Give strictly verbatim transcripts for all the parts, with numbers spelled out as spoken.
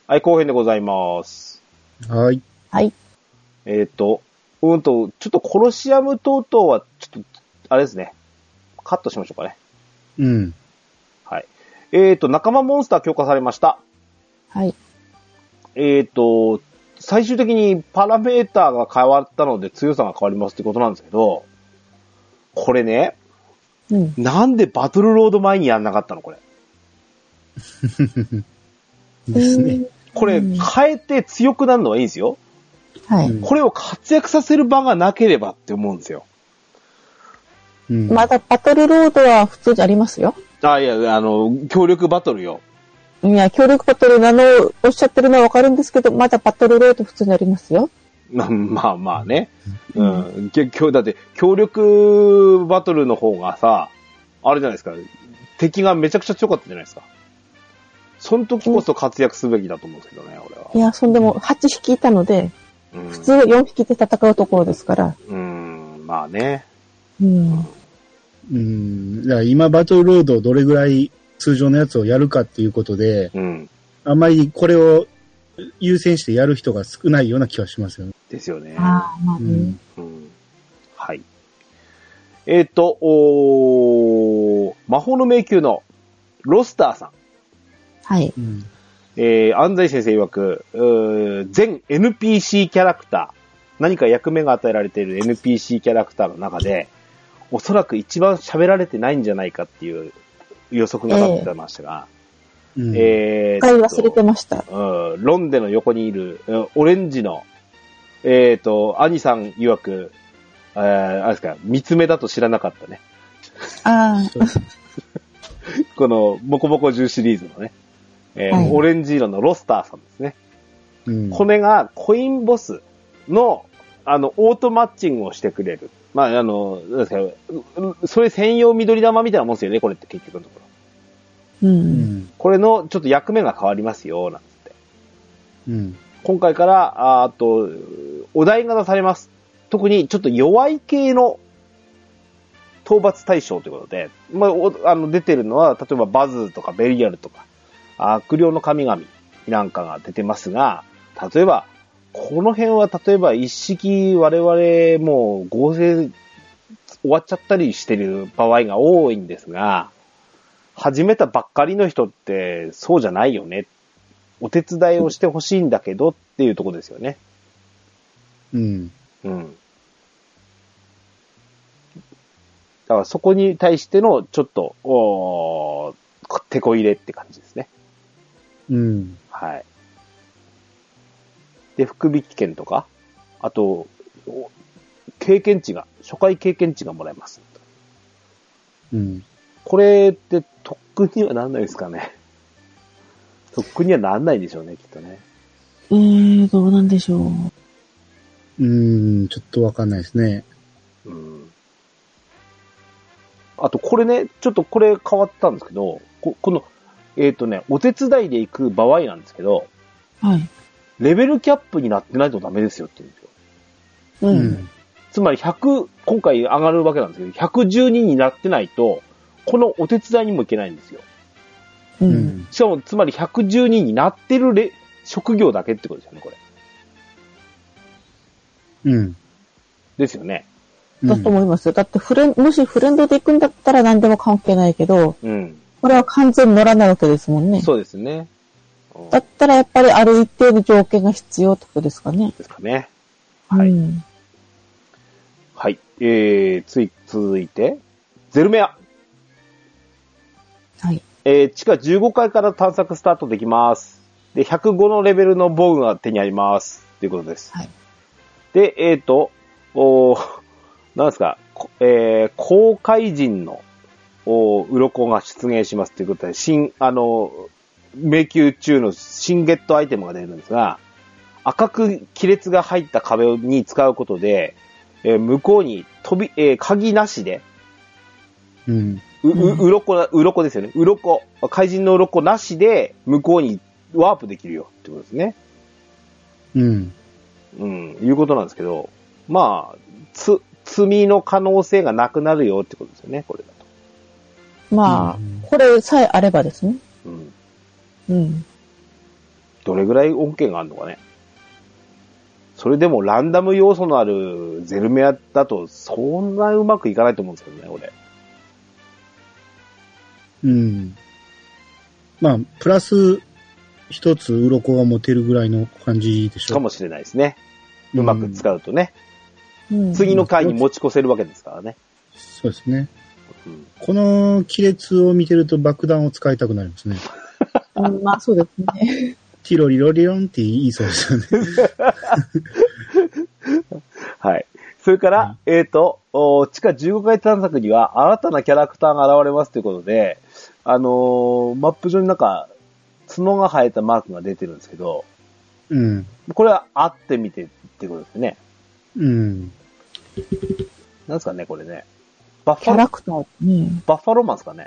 はい、後編でございます。 はい。 はい。 えっ、ー、と、うんと、ちょっとコロシアム等々は、ちょっと、あれですね。カットしましょうかね。 うん。 はい。えっ、ー、と、仲間モンスター強化されました。 はい。 えっ、ー、と、最終的にパラメーターが変わったので強さが変わりますってことなんですけど、これね、うん、なんでバトルロード前にやんなかったのこれ。 ですね。 これ、変えて強くなるのはいいんですよ。 はい。 これを活躍させる場がなければって思うんですよ。 うん、まだバトルロードは普通にありますよ。 あ、いや、あの、協力バトルよ。 いや、協力バトルなのをおっしゃってるのはわかるんですけど、まだバトルロード普通にありますよ。 まあまあね。うん。今日だって、協力バトルの方がさ、あれじゃないですか。敵がめちゃくちゃ強かったじゃないですか。その時こそ活躍すべきだと思うんですけどね、俺は。 いや、そんでもはちひきいたので、うん、普通よんひきで戦うところですから。 うん、まあね。 うん。 うん。だから今バトルロードをどれぐらい通常のやつをやるかっていうことで、うん、あんまりこれを優先してやる人が少ないような気はしますよね。 ですよね。 ああ、まあね、 うんうん。はい。えっ、ー、と、お魔法の迷宮のロスターさん。 はい。 うんえー、安西先生曰く、全 エヌピーシー キャラクター、何か役目が与えられている エヌピーシー キャラクターの中で、おそらく一番喋られてないんじゃないかっていう予測が立ってましたが、 えー、えー、一回忘れてました。 うん、ロンデの横にいる、オレンジの、えっ、ー、と、兄さん曰く、えー、あれですか、三つ目だと知らなかったね。 ああ。 この、ボコボコじゅうシリーズのね。えーはい、オレンジ色のロスターさんですね。うん、これがコインボスの、あの、オートマッチングをしてくれる。まあ、あの、それ専用緑玉みたいなもんですよね、これって結局のところ。うん。 これの、ちょっと役目が変わりますよ、なんつって。 うん。 今回から、あと、お題が出されます。特に、ちょっと弱い系の討伐対象ということで、まあ、あの、出てるのは、例えばバズとかベリアルとか、悪霊の神々なんかが出てますが、例えば、この辺は例えば一式我々もう合成終わっちゃったりしてる場合が多いんですが、始めたばっかりの人ってそうじゃないよね。お手伝いをしてほしいんだけどっていうところですよね。 うん。 うん。だからそこに対してのちょっと、おー、手こ入れって感じですね。 うん。 はい。で、福引券とか、あと、経験値が、初回経験値がもらえます。 うん。 これって特訓にはなんないですかね。特訓にはなんないんでしょうね、きっとね。 えー、どうなんでしょう。 うーん、ちょっとわかんないですね。 うん。あと、これね、ちょっとこれ変わったんですけど、こ, この、えっ、ー、とね、お手伝いで行く場合なんですけど、 はい。 レベルキャップになってないとダメですよって言うんですよ。 うん。 つまりひゃく、今回上がるわけなんですけど、ひゃくじゅうにになってないと、このお手伝いにも行けないんですよ。 うん。 しかも、つまりひゃくじゅうにになってるレ職業だけってことですよね、これ。うん。 ですよね。 だと思いますよ。だってフレン、もしフレンドで行くんだったら何でも関係ないけど、 うん。 これは完全に乗らないわけですもんね。 そうですね。 だったらやっぱりある一定の条件が必要ってことですかね。 ですかね。はい。うん、はい。えー、つい、続いて、ゼルメア。 はい。 えー、地下じゅうごかいから探索スタートできます。で、ひゃくごのレベルの防具が手にあります。ということです。 はい。 で、えっ、ー、と、おなんですか、えー、航海人の、お鱗が出現しますということで、新、あの、迷宮中の新ゲットアイテムが出るんですが、赤く亀裂が入った壁に使うことで、えー、向こうに飛び、えー、鍵なしで、 うん。 う、う、うろこ、うろこですよね。うろこ、怪人のうろこなしで、向こうにワープできるよってことですね。 うん。 うん、いうことなんですけど、まあ、つ、罪の可能性がなくなるよってことですよね、これだと。 まあ、うん、これさえあればですね。 うん。 うん。 どれぐらい恩恵があるのかね。それでもランダム要素のあるゼルメアだとそんなうまくいかないと思うんですけどね、俺。 うん。まあ、プラス一つ鱗が持てるぐらいの感じでしょう。 かもしれないですね。うまく使うとね。 うん、 次の回に持ち越せるわけですからね。 そうですね。うん、この亀裂を見てると爆弾を使いたくなりますね。 うん、まあそうですね。 ティロリロリロンって言いそうですよね。 はい。それから、うん、えっ、ー、と、地下じゅうごかい探索には新たなキャラクターが現れますということで、あのー、マップ上になんか、角が生えたマークが出てるんですけど、 うん。 これは会ってみてっていうことですね。 うん。 なんですかね、これね。バッファキャラクター、うん、 バッファローマンですかね。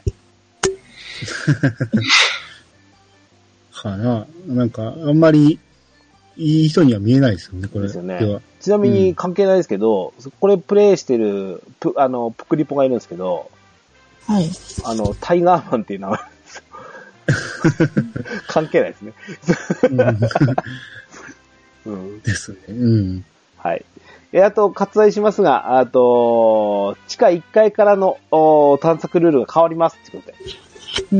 かな。なんか、あんまり、いい人には見えないですよね、これ。 ですよね。ちなみに関係ないですけど、うん、これプレイしてる、プ、あの、プクリポがいるんですけど、 はい。 あの、タイガーマンっていう名前なんですよ。関係ないですね。 うん、ですね。うん。 はい。え、あと、割愛しますが、あと、地下いっかいからの探索ルールが変わりますってことで。 うん。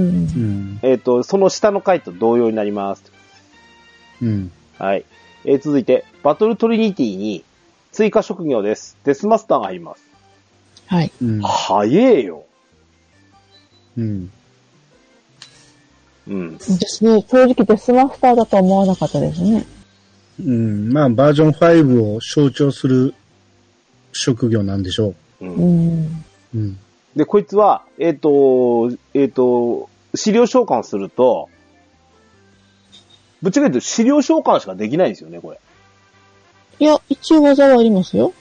えっと、その下の回と同様になります。 うん。 はい。えー、続いて、バトルトリニティに追加職業です。デスマスターが入ります。 はい。 うん、 早えよ。 うん。 うん。 ですね。正直デスマスターだと思わなかったですね。 うん。まあ、バージョンごを象徴する職業なんでしょう。うん。 うん。 で、こいつは、えっ、ー、と、えっ、ー、と、資料召喚すると、ぶっちゃけ言うと資料召喚しかできないんですよね、これ。 いや、一応技はありますよ。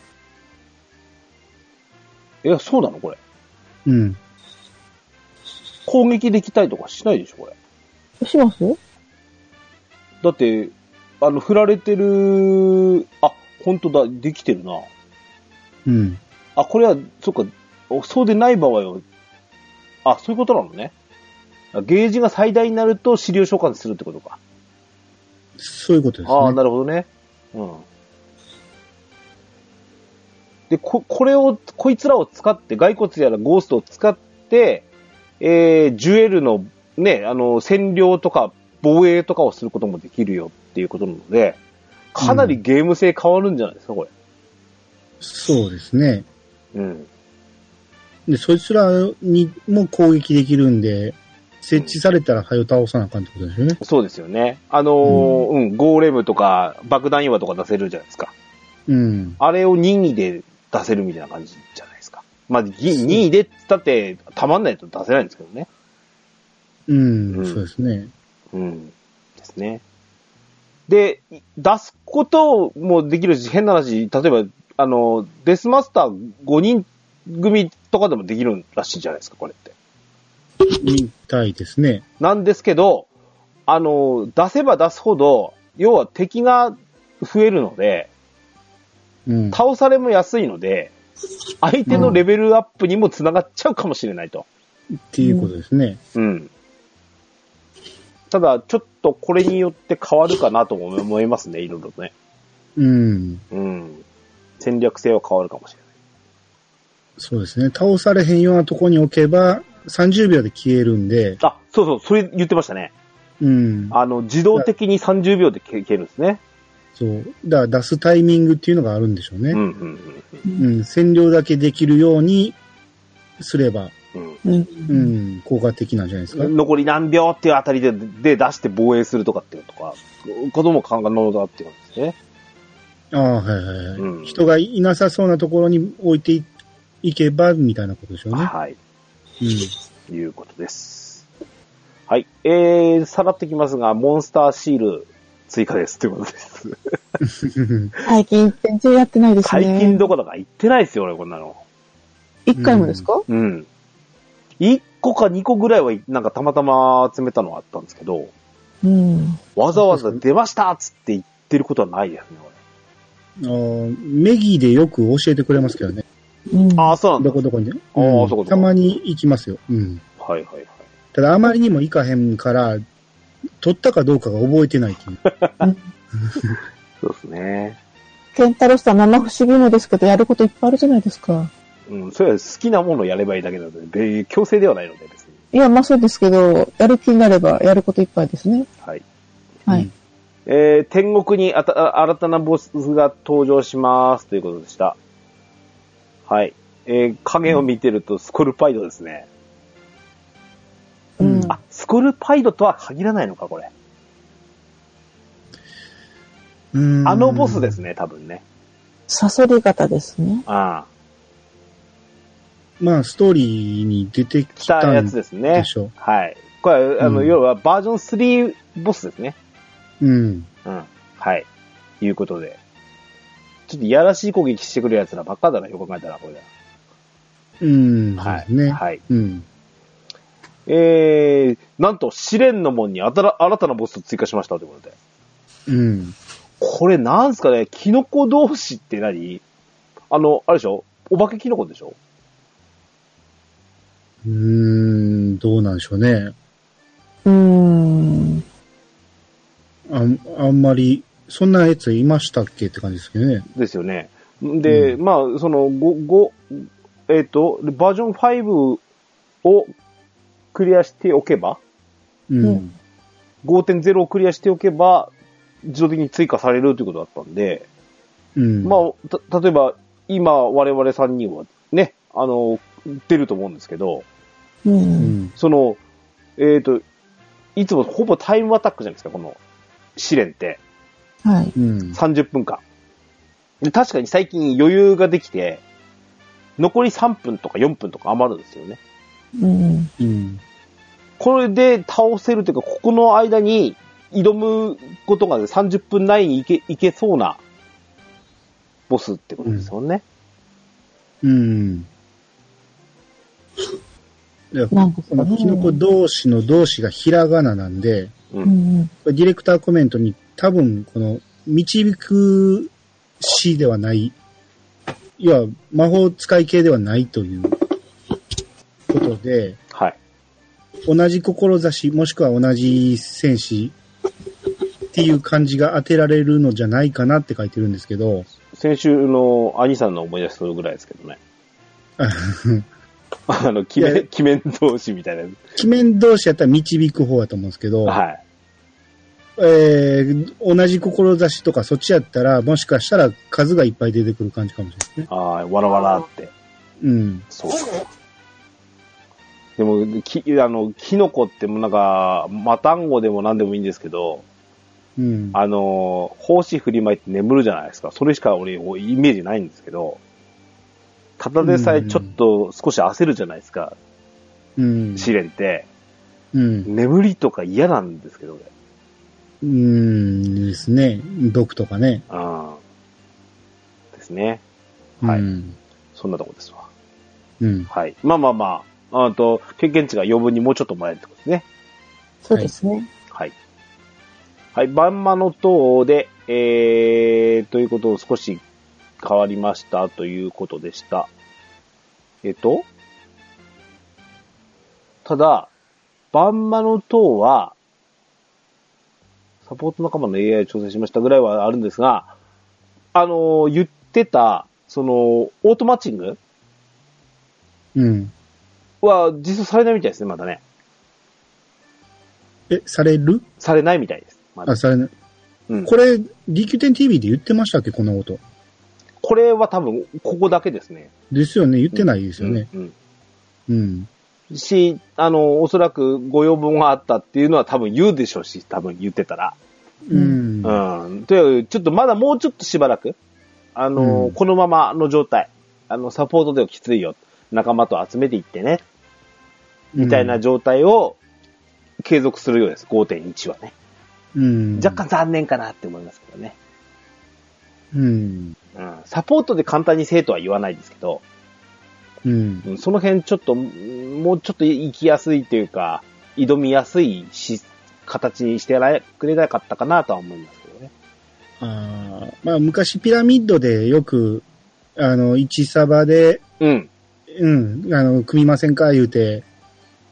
いや、そうなのこれ。 うん。 攻撃できたりとかしないでしょ、これ。 しますだって、あの、振られてる、あ、本当だ、できてるな。 うん。 あ、これは、そっか、そうでない場合は、あ、そういうことなのね。ゲージが最大になると資料召喚するってことか。 そういうことですね。 ああ、なるほどね。うん。で、こ、これを、こいつらを使って、骸骨やらゴーストを使って、えー、ジュエルの、ね、あの、占領とか、防衛とかをすることもできるよっていうことなので、かなりゲーム性変わるんじゃないですか、これ。 そうですね。 うん。 で、そいつらにも攻撃できるんで、設置されたら早倒さなあかんってことですよね。 そうですよね。あのー、うん、うん、ゴーレムとか爆弾岩とか出せるじゃないですか。 うん。 あれを任意で出せるみたいな感じじゃないですか。まあ、任意でって言ったって、たまんないと出せないんですけどね。 うん、うん、そうですね。 うん。ですね。で、出すこともできるし、変な話、例えば、あの、デスマスターごにん組とかでもできるらしいじゃないですか、これって。 みたいですね。 なんですけど、あの、出せば出すほど、要は敵が増えるので、 うん、 倒されも安いので、相手のレベルアップにもつながっちゃうかもしれないと。 うん、っていうことですね。 うん。ただ、ちょっとこれによって変わるかなと思いますね、いろいろね。 うん。 うん。戦略性は変わるかもしれない。 そうですね。倒されへんようなとこに置けば、さんじゅうびょうで消えるんで。 あ、そうそう、それ言ってましたね。 うん。 あの、自動的にさんじゅうびょうで消えるんですね。 そう。だから出すタイミングっていうのがあるんでしょうね。 うん、うん、 うん。うん。占領だけできるようにすれば、 うん、 うんうん、効果的なんじゃないですか。 残り何秒っていうあたりで、で出して防衛するとかっていうとか、ことも可能だっていうんですね。 ああ、はいはいはい、うん。人がいなさそうなところに置いていいけば、みたいなことでしょうね。 はい。 うん。 いうことです。はい。えー、さらってきますが、モンスターシール追加ですってことです。 最近全然やってないですね。 最近どこだか行ってないですよ、俺、こんなの。 一回もですか？ うん。うんいっこかにこぐらいは、なんかたまたま集めたのがあったんですけど、 うん。 わざわざ出ましたっつって言ってることはないですね、 俺。あメギでよく教えてくれますけどね。 うん、 ああ、そうなんだ。 どこどこにね。 ああ、 うん、 そこどこ。 たまに行きますよ。うん。 はいはいはい。 ただあまりにも行かへんから、 取ったかどうかが覚えてないっていう。 そうですね。 ケンタロスさん生不思議もですけど、やることいっぱいあるじゃないですか。 うん、それは好きなものをやればいいだけなので、強制ではないので、別に。 いや、まあそうですけど、やる気になればやることいっぱいですね。 はい。 はい。 うん、えー、天国にあた新たなボスが登場しますということでした。はい。えー、影を見てるとスコルパイドですね。 うん。 あ、スコルパイドとは限らないのか、これ。 うーんあのボスですね、多分ね。 サソリ型ですね。 ああ。 まあ、ストーリーに出てきたんやつですね。 でしょ。 はい。これ、あの、 うん、 要はバージョンスリーボスですね。 うん。 うん。はい。いうことで。ちょっといやらしい攻撃してくるやつらばっかだな、よく考えたら、これだ。 うん。 はい。 ね。 はい。 うん。 えー、なんと、試練の門に新た新たなボスを追加しましたということで。 うん。 これなんすかね、キノコ同士って何？あの、あれでしょ？お化けキノコでしょ？ うーん、どうなんでしょうね。 うーん。 あん、あんまり、そんなやついましたっけって感じですけどね。 ですよね。で、うん、まあ、その、ご、ご、えっと、バージョンファイブをクリアしておけば、 うん。 ごてんゼロ をクリアしておけば、自動的に追加されるということだったんで、 うん。 まあ、た、例えば、今、我々さんにんはね、あの、出ると思うんですけど、 うん。 その、えっと、いつもほぼタイムアタックじゃないですか、この試練って。 はい。 うん。 さんじゅっぷんかん。で、確かに最近余裕ができて、残りさんぷんとかよんぷんとか余るんですよね。 うん。 うん。 これで倒せるというか、ここの間に挑むことがさんじゅっぷん内にいけ、いけそうなボスってことですよね。 うん。うんいや、 なんですかね。 キノコ同士の同士がひらがななんで、 うんうん、 ディレクターコメントに多分この導くしではない、要は魔法使い系ではないということで、 はい。 同じ志もしくは同じ戦士っていう感じが当てられるのじゃないかなって書いてるんですけど、 先週の兄さんの思い出するぐらいですけどね。あの、鬼面、鬼面同士みたいな。 鬼面同士やったら導く方だと思うんですけど、 はい。 えー、同じ志とかそっちやったら、もしかしたら数がいっぱい出てくる感じかもしれないですね。 ああ、わらわらって。 うん。 そうか。でも、き、あの、キノコってもなんか、マタンゴでも何でもいいんですけど、 うん。 あの、胞子振りまいて眠るじゃないですか。それしか俺、イメージないんですけど、ただでさえちょっと少し焦るじゃないですか。 うん。 試練って。 うん。 眠りとか嫌なんですけど、俺。 うーんですね。毒とかね。 ああ。ですね。はい。 うん、 そんなとこですわ。 うん。 はい。まあまあまあ、あと、経験値が余分にもうちょっともらえるってことですね。 そうですね。 はい。はい。バンマの塔で、えー、ということを少し変わりましたということでした。えっと、ただ、バンマの塔は、サポート仲間の エーアイ を調整しましたぐらいはあるんですが、あのー、言ってた、その、オートマッチングうん。 は実装されないみたいですね、まだね。 え、されるされないみたいです。まだあ、されない。 うん。 これ、ディーキューテンティーブイ で言ってましたっけこのこと。 これは多分、ここだけですね。 ですよね。言ってないですよね。 うん。 うん。 うん、し、あの、おそらくご要望があったっていうのは多分言うでしょうし、多分言ってたら。 うん。 うん。という、ちょっとまだもうちょっとしばらく、あの、うん、このままの状態、あの、サポートではきついよ。仲間と集めていってね。みたいな状態を継続するようです。ごてんいち はね。 うん。 若干残念かなって思いますけどね。 うん。 うん。サポートで簡単にせえとは言わないですけど、 うん。 その辺ちょっと、もうちょっと行きやすいというか、挑みやすいし、形にしてくれなかったかなとは思いますけどね。 ああ、まあ昔ピラミッドでよく、あの、いちサバで、 うん。 うん、あの、組みませんか言うて、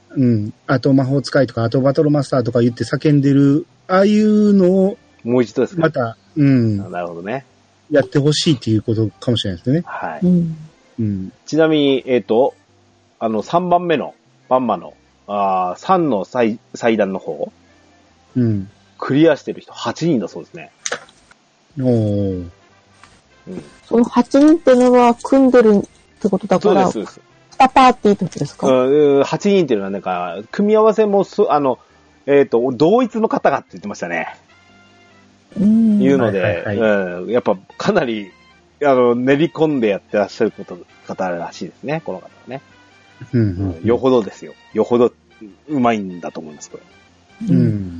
うん、あと魔法使いとか、あとバトルマスターとか言って叫んでる、ああいうのを、 もう一度ですね。 また、うん。 なるほどね。 やってほしいっていうことかもしれないですね。 はい。 うんうん、 ちなみに、えっ、ー、と、あの、さんばんめの、バンマの、あさんの祭祭壇の方、 うん。 クリアしてる人はちにんだそうですね。 おー。 うん。 そのはちにんっていうのは組んでるってことだから、 そうです、そうです。 にパーティーってことですか？ うん、はちにんっていうのはなんか、組み合わせもす、あの、えっ、ー、と、同一の方がって言ってましたね。 うん。 いうので、 はいはいはい、 うん、やっぱかなり、あの、練り込んでやってらっしゃること方らしいですね、この方はね。 うんうんうん、 よほどですよ。よほどうまいんだと思います、これ。うん。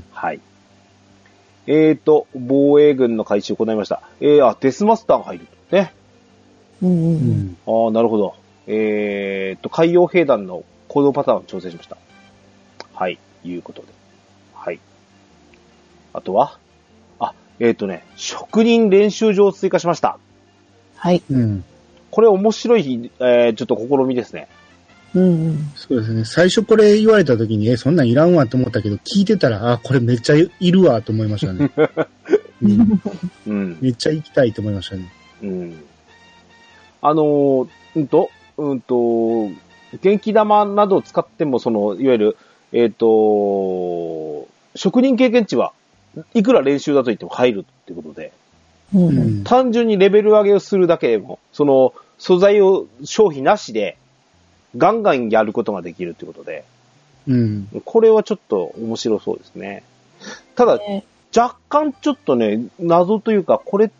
はい。えーと、防衛軍の回収行いました。えー、あ、デスマスターが入るとね。 うんうん、 ああ、なるほど。えーと、海洋兵団の行動パターンを調整しました。はい、いうことで。はい。あとはあ、えーとね、職人練習場を追加しました。 はい。 うん。 これ面白い、えー、ちょっと試みですね。 うんうん、 そうですね。最初これ言われた時に、え、そんなんいらんわと思ったけど、聞いてたら、あ、これめっちゃいるわと思いましたね。うんうん、めっちゃ行きたいと思いましたね。 うん。あのー、うんと、うんと、元気玉などを使っても、その、いわゆる、えっと、職人経験値はいくら練習だと言っても入るってことで、 うんうん、 単純にレベル上げをするだけでも、その、素材を消費なしで、ガンガンやることができるってことで、 うん、これはちょっと面白そうですね。ただ、えー、若干ちょっとね、謎というか、これって、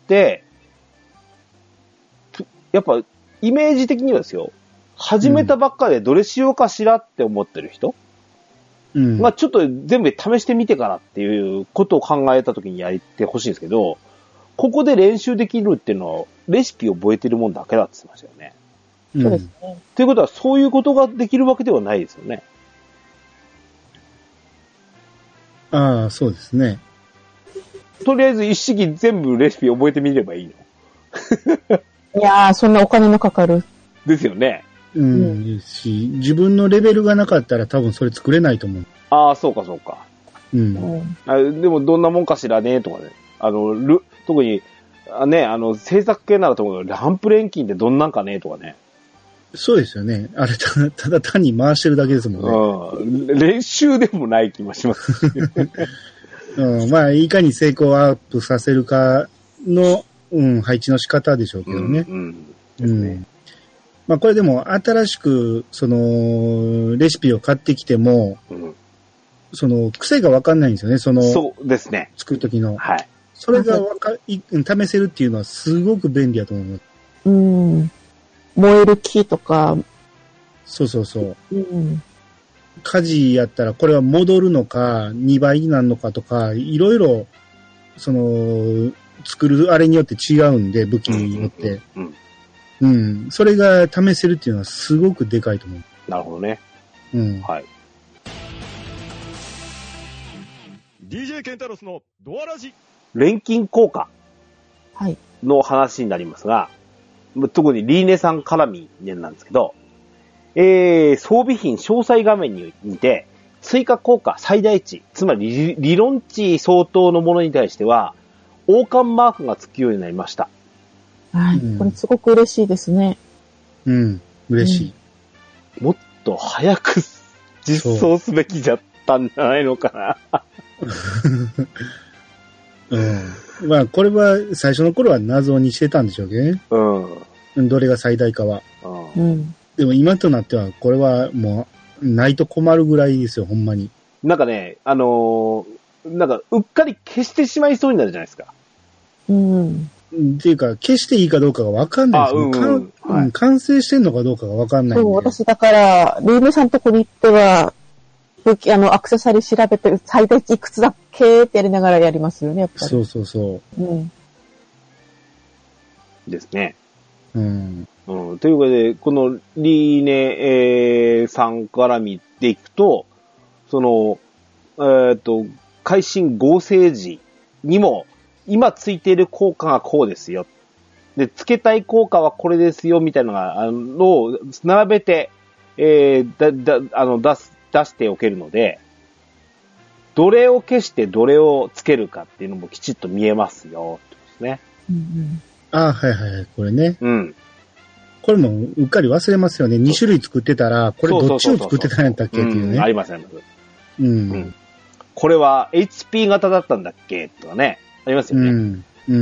やっぱ、イメージ的にはですよ、始めたばっかでどれしようかしらって思ってる人、うん、まあちょっと全部試してみてからっていうことを考えたときにやってほしいんですけど、ここで練習できるっていうのは、レシピを覚えてるもんだけだって言ってましたよね。 そうですね。 ということは、そういうことができるわけではないですよね。 ああ、そうですね。 とりあえず一式全部レシピ覚えてみればいいの。 いやー、そんなお金のかかる。 ですよね。 うん、うん、し、自分のレベルがなかったら多分それ作れないと思う。 ああ、そうかそうか。 うん。 あ、でもどんなもんかしらね、とかね。あの、ル、特に、あね、あの、制作系ならと思うけど、ランプ錬金ってどんなんかね、とかね。 そうですよね。あれただ、ただ単に回してるだけですもんね。うん。練習でもない気もします。 うん。まあ、いかに成功アップさせるかの、うん、配置の仕方でしょうけどね。うん。うん、ですね。うん、まあ、これでも、新しく、その、レシピを買ってきても、うん、その、癖がわかんないんですよね。その、 そうですね。 作るときの。 はい。 それがわか、試せるっていうのはすごく便利だと思います。 うん。燃える木とか。 そうそうそう。 うん。 火事やったらこれは戻るのか、にばいになるのかとか、いろいろ、その、作るあれによって違うんで、武器によって。うん、うん。うん。それが試せるっていうのはすごくでかいと思う。 なるほどね。 うん。 はい。 ディージェー ケンタロスのドアラジ。 錬金効果の話になりますが、はい、特にリーネさん絡みなんですけど、えー、装備品詳細画面に見て、追加効果最大値、つまり理論値相当のものに対しては、王冠マークがつくようになりました。 はい。うん、これすごく嬉しいですね。 うん。嬉しい。 うん、もっと早く実装すべきじゃったんじゃないのかな。 うん。まあ、これは最初の頃は謎にしてたんでしょうけどね。うん。どれが最大かは。 うん。 でも今となっては、これはもう、ないと困るぐらいですよ、ほんまに。 なんかね、あのー、なんか、うっかり消してしまいそうになるじゃないですか。 うん。 っていうか、消していいかどうかがわかんないですよ、うんうんはい。完成してんのかどうかがわかんないんで。 そう、私だから、ルームさんのとこに行っては、武器、あの、アクセサリー調べて、最大値いくつだっけってやりながらやりますよね、やっぱり。 そうそうそう。 うん。 ですね。 うん。 うん。というわけで、このリーネ、えー、さん絡みでいくと、その、えっと、会心合成時にも、今ついている効果がこうですよ。で、付けたい効果はこれですよ、みたいなのが、あの、並べて、えー、だ、だ、あの、出す出しておけるので、どれを消してどれをつけるかっていうのもきちっと見えますよ、ってことですね。 うんうん、 ああ、はいはい、これね。 うん。 これもうっかり忘れますよね。に種類作ってたら、これどっちを作ってたんやったっけっていうね。 うん、ありますあります。 うん。 うん。これは エイチピー 型だったんだっけとかね。ありますよね。うん。 うん。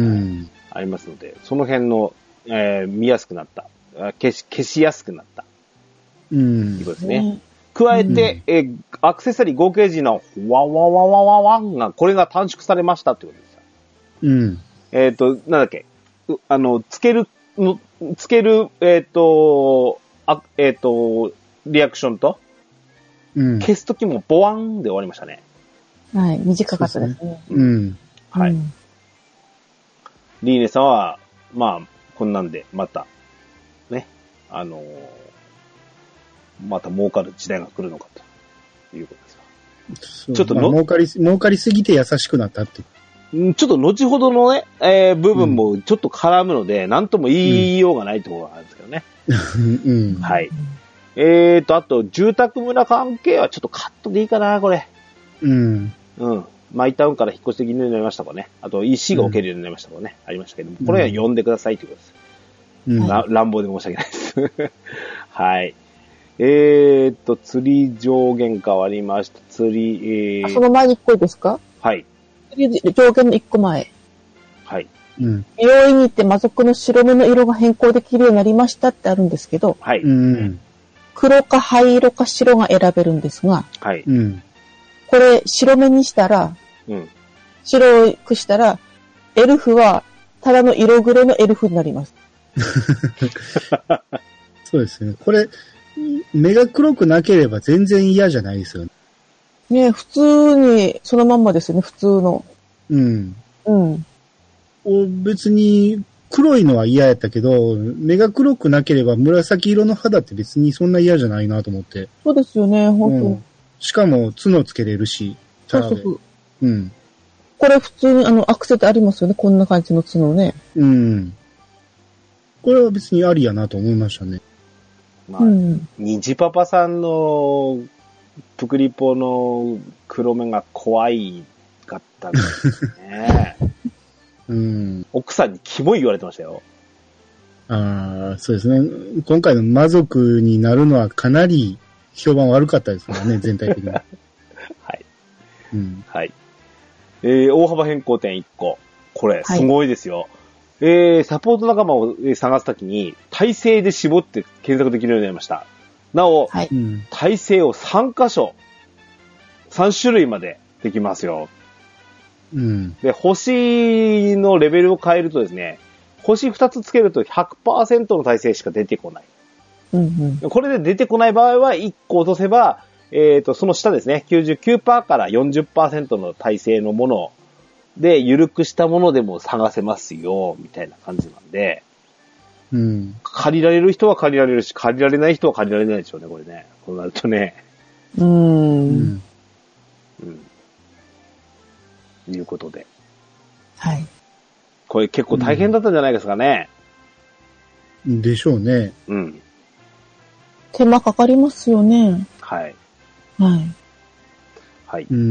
ありますので、その辺の、えー、見やすくなった。消し、消しやすくなった。 うん。 ということですね。加えて、うん、えー、アクセサリー合計時のワワワワワワンが、これが短縮されましたってことですよ。 うん。 えっ、ー、と、なんだっけ。あの、つける、の、つける、えっ、ー、と、あ、えっ、ー、と、リアクションと、うん、消すときもボワンで終わりましたね。 はい、短かったですね。 うん。 はい。うん、リーネさんは、まあ、こんなんで、また、ね、あのー、また儲かる時代が来るのかということですちょっとの、まあ、儲かり、儲かりすぎて優しくなったって。 ちょっと後ほどのね、えー、部分もちょっと絡むので、うん、なんとも言いようがないところがあるんですけどね。うん、はい。えーと、あと、住宅村関係はちょっとカットでいいかな、これ。 うん。 うん。マイタウンから引っ越しできるようになりましたかね。あと、石が置けるようになりましたかね。うん、ありましたけども、これは読んでくださいということです。うん、乱暴で申し訳ないです。はい。えーと、釣り上限変わりました。釣り、えー、 その前にいっこですか？ はい。 釣り上限のいっこまえ。 はい。 うん。 美容院に行って魔族の白目の色が変更できるようになりましたってあるんですけど、 はい。 うん。 黒か灰色か白が選べるんですが、 はい。 うん。 これ白目にしたら、 うん。 白くしたら、エルフはただの色グレのエルフになります。 そうですね。これ、目が黒くなければ全然嫌じゃないですよね。 ね、普通に、そのまんまですよね、普通の。 うん。 うん。 別に、黒いのは嫌やったけど、目が黒くなければ紫色の肌って別にそんな嫌じゃないなと思って。 そうですよね、本当に。うん、 しかも、角つけれるし。 そうそうそう。 うん。 これ普通にあの、アクセってありますよね、こんな感じの角ね。 うん。これは別にありやなと思いましたね。 まあ、うん、ニジパパさんのプクリポの黒目が怖いかったんですね。 うん、 奥さんにキモい言われてましたよ。 ああ、そうですね。今回の魔族になるのはかなり評判悪かったですからね、全体的に。はい。 うん。はい。えー、大幅変更点いっこ。これ、すごいですよ。はい、えー、サポート仲間を探すときに、体制で絞って検索できるようになりました。なお、はい、体制をさん箇所、さん種類までできますよ。 うん、 で、星のレベルを変えるとですね、星ふたつつけると ひゃくパーセント の体制しか出てこない。 うんうん、 これで出てこない場合はいっこ落とせば、えっと、その下ですね、きゅうじゅうきゅうパーセント から よんじゅっパーセント の体制のもので、緩くしたものでも探せますよ、みたいな感じなんで、 うん、 借りられる人は借りられるし、借りられない人は借りられないでしょうね、これね。こうなるとね。 うーん。うん。 うん。いうことで。 はい。 これ結構大変だったんじゃないですかね。 うん、でしょうね。 うん。 手間かかりますよね。 はい。 はい。 はい。 うん。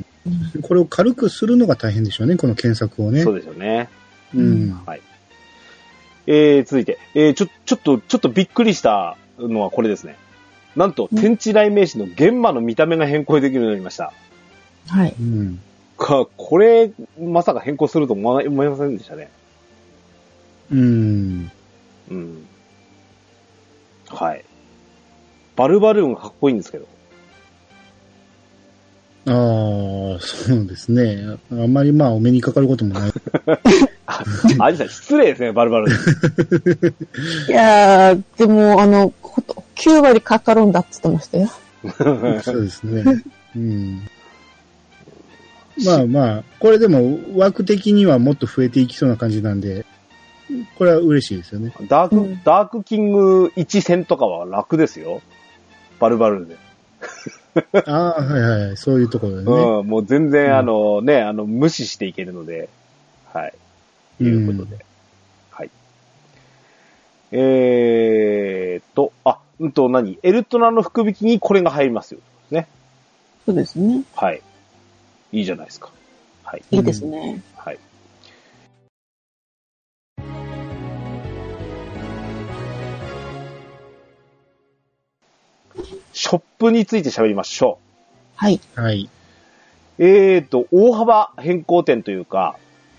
これを軽くするのが大変でしょうね、この検索をね。 そうですよね。 うん。 はい。えー、続いて、えー、ちょ、ちょっと、ちょっとびっくりしたのはこれですね。なんと、天地雷鳴師の玄馬の見た目が変更できるようになりました。 はい。 うん。 か、これ、まさか変更すると思いませんでしたね。 うん。 うん。はい。バルバルーンがかっこいいんですけど。 ああ、そうですね。あんまりまあお目にかかることもない。 あじさん失礼ですね、バルバルーン。 いやー、でもあの、きゅうわりかかるんだって言ってましたよ。 そうですね。うん。まあまあ、これでも枠的にはもっと増えていきそうな感じなんで、これは嬉しいですよね。 ダーク、うん、ダークキングいち戦とかは楽ですよ。バルバルーンで。 ああ、はいはい。そういうところでね。 うん、もう全然、あの、ね、あの、無視していけるので、はい。いうことで。うん、はい。えーっと、あ、うんと何エルトナの福引きにこれが入りますよ。 ですね。 そうですね。 はい。いいじゃないですか。はい。 いいですね。 はい。ショップについて喋りましょう。 はい。 はい。 えーと、大幅変更点というか、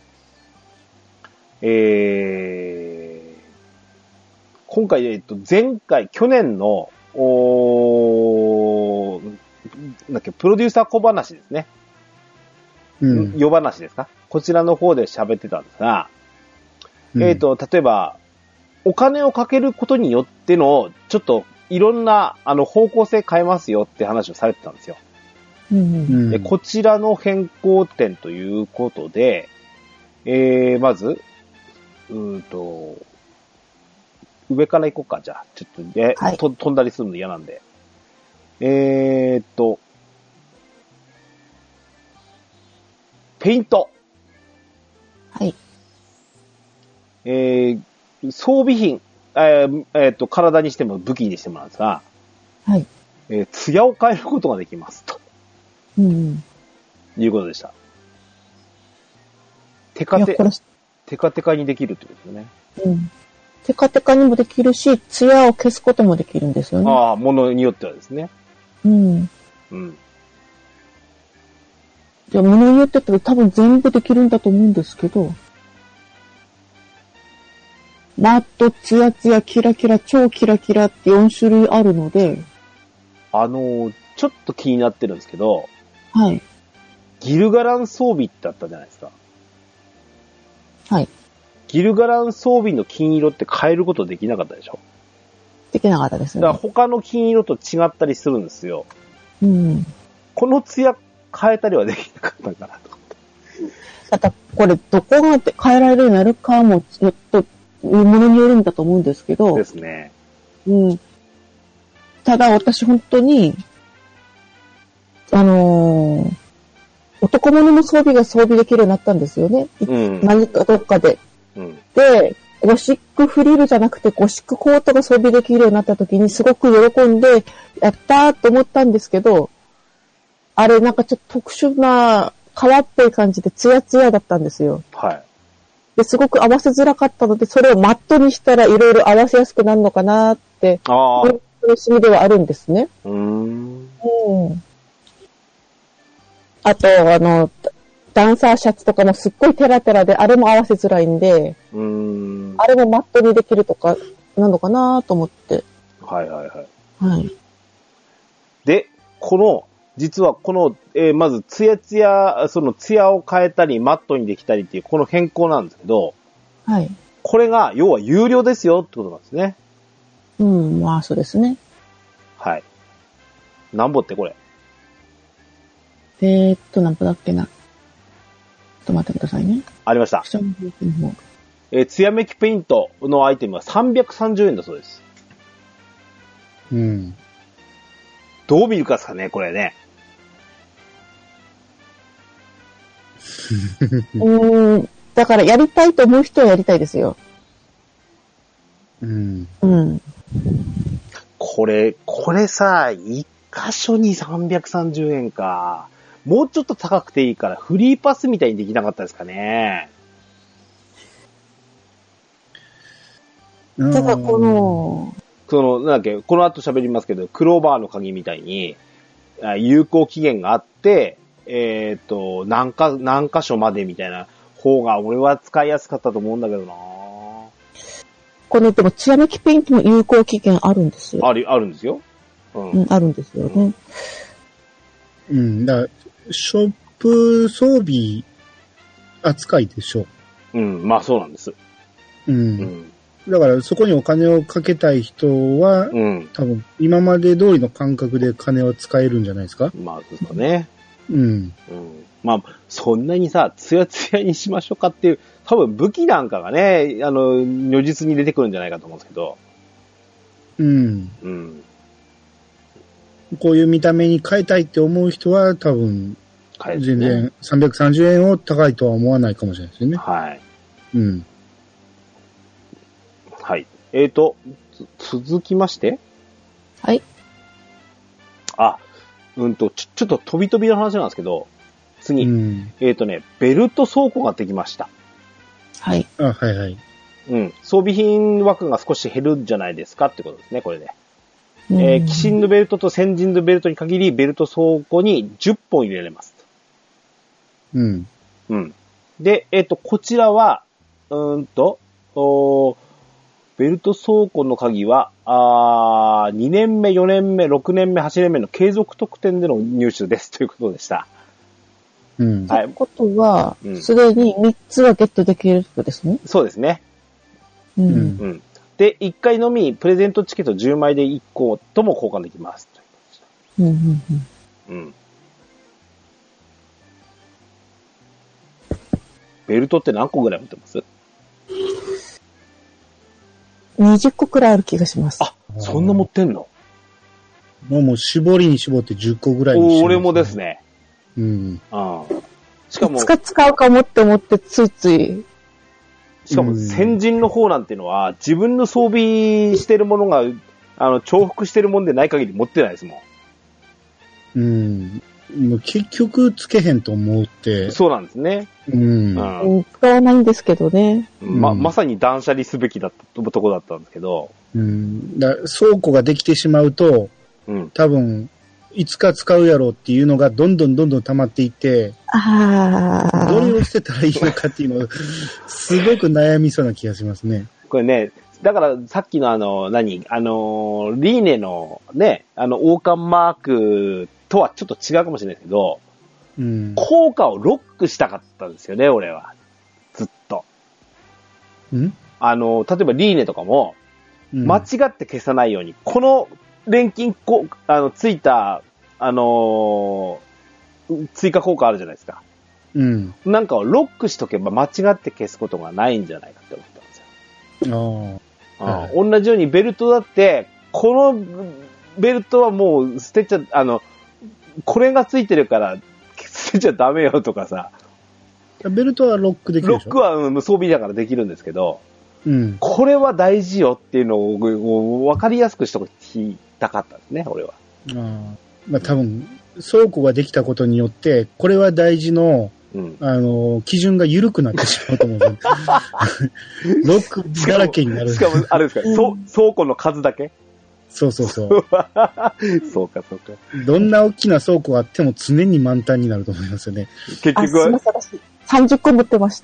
えー、今回、えっと、前回、去年の、おー、なんだっけ、プロデューサー小話ですね。 うん。 夜話ですか？こちらの方で喋ってたんですが、 うん、 えっと、例えば、お金をかけることによっての、ちょっと、いろんな、あの、方向性変えますよって話をされてたんですよ。 うんうんうんでこちらの変更点ということで、えー、まず、うーんと、上から行こうか、じゃあ。ちょっと、ね、 はいと飛んだりするの嫌なんで。えーっと、ペイント。 はい。 えー、装備品、えーえーっと、体にしても武器にしてもなんですが、 はい。 えー、艶を変えることができます。とうん。 いうことでした。テいや、 カテこ、れ、 テカテカにできるってことですね。 うん。テカテカにもできるし、ツヤを消すこともできるんですよね。 ああ、ものによってはですね。 うん。 うん。 じゃあ、物によってって多分全部できるんだと思うんですけど、マット、ツヤツヤ、キラキラ、超キラキラってよん種類あるので、 あのー、ちょっと気になってるんですけど、 はい。 ギルガラン装備ってあったじゃないですか。 はい。 ギルガラン装備の金色って変えることできなかったでしょ？ できなかったですね。 だから他の金色と違ったりするんですよ。 うん。 このツヤ変えたりはできなかったかなと。 ただ、これ、どこが変えられるようになるかも、ちょっと、ものによるんだと思うんですけど、 ですね。 うん。ただ、私本当に、あのー、男物の装備が装備できるようになったんですよね。 うん。 何かどっかで。 うん。 で、ゴシックフリルじゃなくてゴシックコートが装備できるようになった時にすごく喜んで、やったーと思ったんですけど、あれなんかちょっと特殊な革っぽい感じでツヤツヤだったんですよ。 はい。 で、すごく合わせづらかったので、それをマットにしたらいろいろ合わせやすくなるのかなーって、 ああ。 楽しみではあるんですね。 うーん。 うん。あと、あの、ダンサーシャツとかもすっごいテラテラで、あれも合わせづらいんで、 うーん。 あれもマットにできるとか、なのかなと思って。 はいはいはい。 はい。 で、この、実はこの、えーまず、ツヤツヤ、そのツヤを変えたり、マットにできたりっていう、この変更なんですけど、 はい。 これが、要は有料ですよってことなんですね。 うん、まあそうですね。 はい。なんぼってこれ。 えー、っと、何歩だっけな。ちょっと待ってくださいね。 ありました。 下の方えー、ツヤメキペイントのアイテムはさんびゃくさんじゅうえんだそうです。 うん。 どう見るかですかね、これね。 うーん。だからやりたいと思う人はやりたいですよ。 うん。 うん。 これ、これさ、一箇所にさんびゃくさんじゅうえんか。もうちょっと高くていいから、フリーパスみたいにできなかったですかね。 ただこの、 その、なんだっけ、この後喋りますけど、クローバーの鍵みたいに、あ有効期限があって、えっ、と、何か、何箇所までみたいな方が俺は使いやすかったと思うんだけどな。 このでも、ツヤメキペイントも有効期限あるんですよ。 ある、あるんですよ。うん。 うん、あるんですよね。 うん。だから、ショップ装備扱いでしょ。 うん、まあそうなんです。 う。 うんん。 だから、そこにお金をかけたい人は、 うん。 多分、今まで通りの感覚で金を使えるんじゃないですか。 まあ、そうですかね。 うん。 うん。まあ、そんなにさ、ツヤツヤにしましょうかっていう、多分武器なんかがね、あの、如実に出てくるんじゃないかと思うんですけど。 うん。 うん。 こういう見た目に変えたいって思う人は、多分、 変えてね全然さんびゃくさんじゅうえんを高いとは思わないかもしれないですよね。 はい。 うん。 はい。えーと、つ続きまして、 はい。 あ、 うんと、ちょ、ちょっと飛び飛びの話なんですけど、次。 うん、 えっ、ー、とね、ベルト倉庫ができました。 はい。 あ、はいはい。 うん。装備品枠が少し減るんじゃないですかってことですね、これで。 うん、 えー、鬼神のベルトと先人のベルトに限り、ベルト倉庫にじゅっぽん入れられます。 うん。 うん。で、えっ、ー、と、こちらは、うーんと、おベルト倉庫の鍵は、あにねんめ、よねんめ、ろくねんめ、はちねんめの継続特典での入手ですということでした。 うん。 ということは、す、 うん、 で、にみっつはゲットできるってことですね。 そうですね。 うん。うんうんで、いっかいのみ、プレゼントチケットじゅうまいでいっことも交換できます。 うんうんうんうん。ベルトって何個ぐらい持ってます？ にじゅっこくらいある気がします。 あ、そんな持ってんの？ もうもう絞りに絞ってじゅっこぐらいにして、 ね、俺もですね。 うん。 ああ。しかも。 いつか使うかもって思ってついつい。 しかも先人の方なんていうのは、自分の装備してるものが、あの、重複してるもんでない限り持ってないですもん。うん。もう結局つけへんと思って。 そうなんですね。 うん。 うん、使わないんですけどね。 ま、まさに断捨離すべきだったとこだったんですけど。 うん。だ倉庫ができてしまうと、うん、多分、いつか使うやろうっていうのがどんどんどんどん溜まっていって、 ああ。 どれを捨てたらいいのかっていうのすごく悩みそうな気がしますね。 これね、だからさっきのあの、何あの、リーネのね、あの、王冠マークとはちょっと違うかもしれないですけど、うん、効果をロックしたかったんですよね、俺は。ずっと。 んあの、例えばリーネとかも、間違って消さないように、この錬金こ、あの、ついた、あのー、追加効果あるじゃないですか。 うん。 なんかをロックしとけば間違って消すことがないんじゃないかって思ったんですよ。ああ、はい、同じようにベルトだって、このベルトはもう捨てちゃ、あの、これがついてるから捨てちゃダメよとかさ。 ベルトはロックできるでしょ？ ロックは、うん、装備だからできるんですけど、 うん、 これは大事よっていうのを分かりやすくしておきたかったんですね、俺は。 あまあ多分、倉庫ができたことによって、これは大事の、うん、あの、基準が緩くなってしまうと思う。ロックだらけになる。 しかも、しかもあれですか、うん、倉庫の数だけ？ そうそうそう。 そうか、そうか。 どんな大きな倉庫があっても常に満タンになると思いますよね。 結局は。 さんじゅっこ持ってました。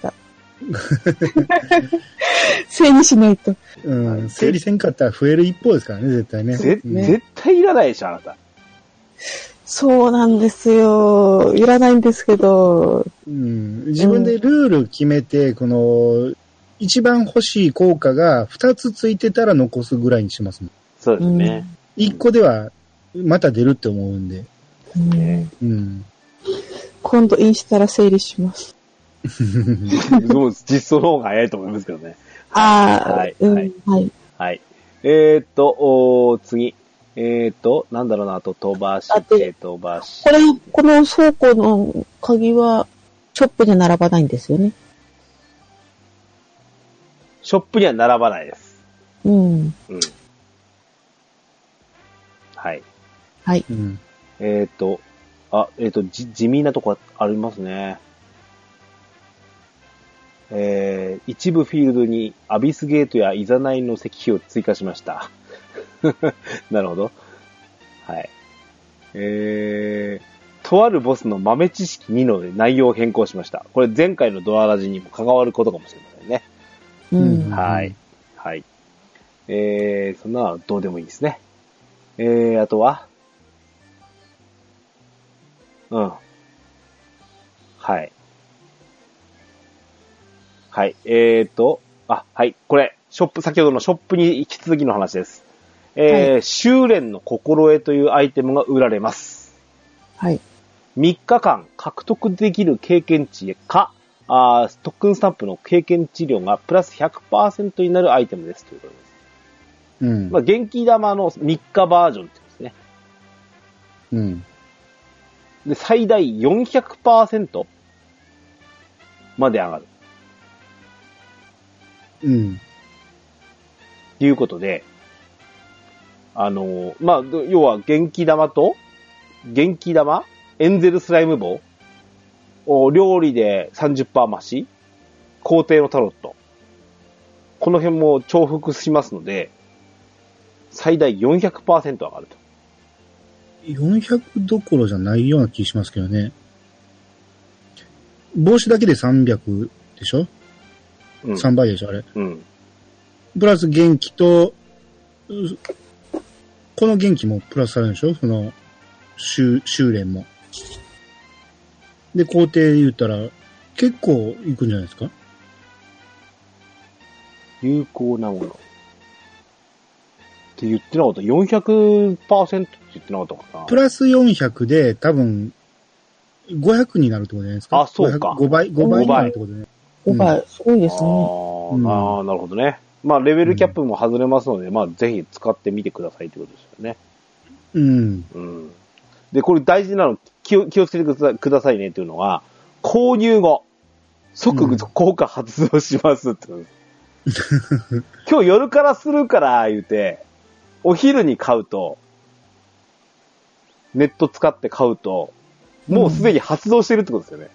整理しないと。 うん。整理せんかったら増える一方ですからね、絶対ね。 ぜね絶対いらないでしょ、あなた。 そうなんですよ。いらないんですけど。 うん。自分でルール決めて、うん、この、一番欲しい効果が二つついてたら残すぐらいにしますもん。 そうですね。 一、うん、個ではまた出るって思うんで。 うん。 うん、 今度インスタら整理します。 もう実装の方が早いと思いますけどね。 ああ、 はい。 うん、 はい。 はい。 はい。えー、っと、お次。えー、っと、なんだろうな、あと飛ばして、飛ばして。 これ、この倉庫の鍵は、ショップには並ばないんですよね。 ショップには並ばないです。 うん。うん。 はい。 はい。 うん、 えー、っと、あ、えー、っと、じ、地味なとこありますね。えー、一部フィールドにアビスゲートやイザナイの石碑を追加しました。なるほど。はい。えー、とあるボスの豆知識にの内容を変更しました。これ前回のドアラジにも関わることかもしれませんね。 うん。 はい。はい。えー、そんなのはどうでもいいですね。えー、あとはうん。はい。はい。えーと、あ、はい。これ、ショップ、先ほどのショップに引き続きの話です。えー、はい、修練の心得というアイテムが売られます。 はい。 みっかかん獲得できる経験値か、あ特訓スタンプの経験値量がプラス ひゃくパーセント になるアイテムですということです。うん。まあ、元気玉のみっかバージョンってことですね。 うん。 で、最大 よんひゃくパーセント まで上がる。 うん。 ということで、あの、まあ、要は元気玉と元気玉、エンゼルスライム棒、お料理で さんじゅっパーセント 増し、皇帝のタロット。この辺も重複しますので、最大 よんひゃくパーセント 上がると。 よんひゃくどころじゃないような気しますけどね。帽子だけでさんびゃくでしょ、うん、さんばいでしょあれ。うん。プラス元気と、この元気もプラスされるでしょその、修、修練も。で、工程言ったら、結構いくんじゃないですか？ 有効なもの。って言ってなかった。よんひゃくパーセント って言ってなかったかな。 プラスよんひゃくで多分、ごひゃくになるってことじゃないですか。 あ、そうか。 ごばい、ごばいになるってことね。 ごばい、すごいですね。 あ、うん、あ、なるほどね。まあ、レベルキャップも外れますので、うん、まあ、ぜひ使ってみてくださいってことですよね。 うん。 うん。で、これ大事なの、気を、気をつけてくださいねっていうのは、購入後、即効果発動しますってことです。うん、今日夜からするから言うて、お昼に買うと、ネット使って買うと、もうすでに発動してるってことですよね。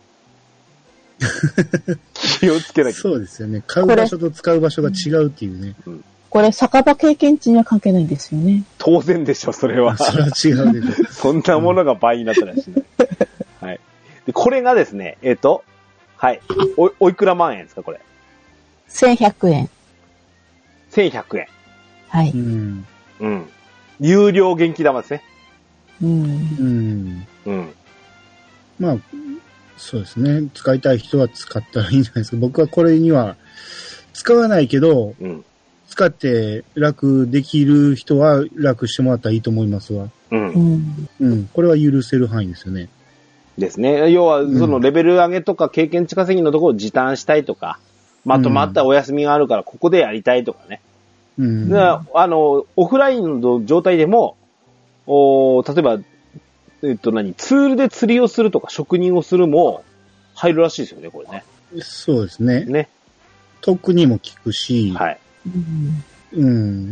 うん、気をつけなきゃ。 そうですよね。買う場所と使う場所が違うっていうね。 うん、これ、酒場経験値には関係ないんですよね。 当然でしょ、それは。 それは違うでしょ。 そんなものが倍になったらしない。はい。で、これがですね、えっと、はい。お、おいくら万円ですか、これ。 せんひゃくえん。 せんひゃくえん。 はい。 うん。 うん。有料元気玉ですね。 うん。 うん。 うん。 まあ、そうですね。使いたい人は使ったらいいんじゃないですか。僕はこれには使わないけど、うん、使って楽できる人は楽してもらったらいいと思いますわ。 うん。 うん。これは許せる範囲ですよね。 ですね。要は、そのレベル上げとか経験値稼ぎのところを時短したいとか、まとまったお休みがあるからここでやりたいとかね。うん。で、あの、オフラインの状態でも、お例えば、えっと何、ツールで釣りをするとか職人をするも入るらしいですよね、これね。 そうですね。 ね。 特にも効くし、 はい。 うん。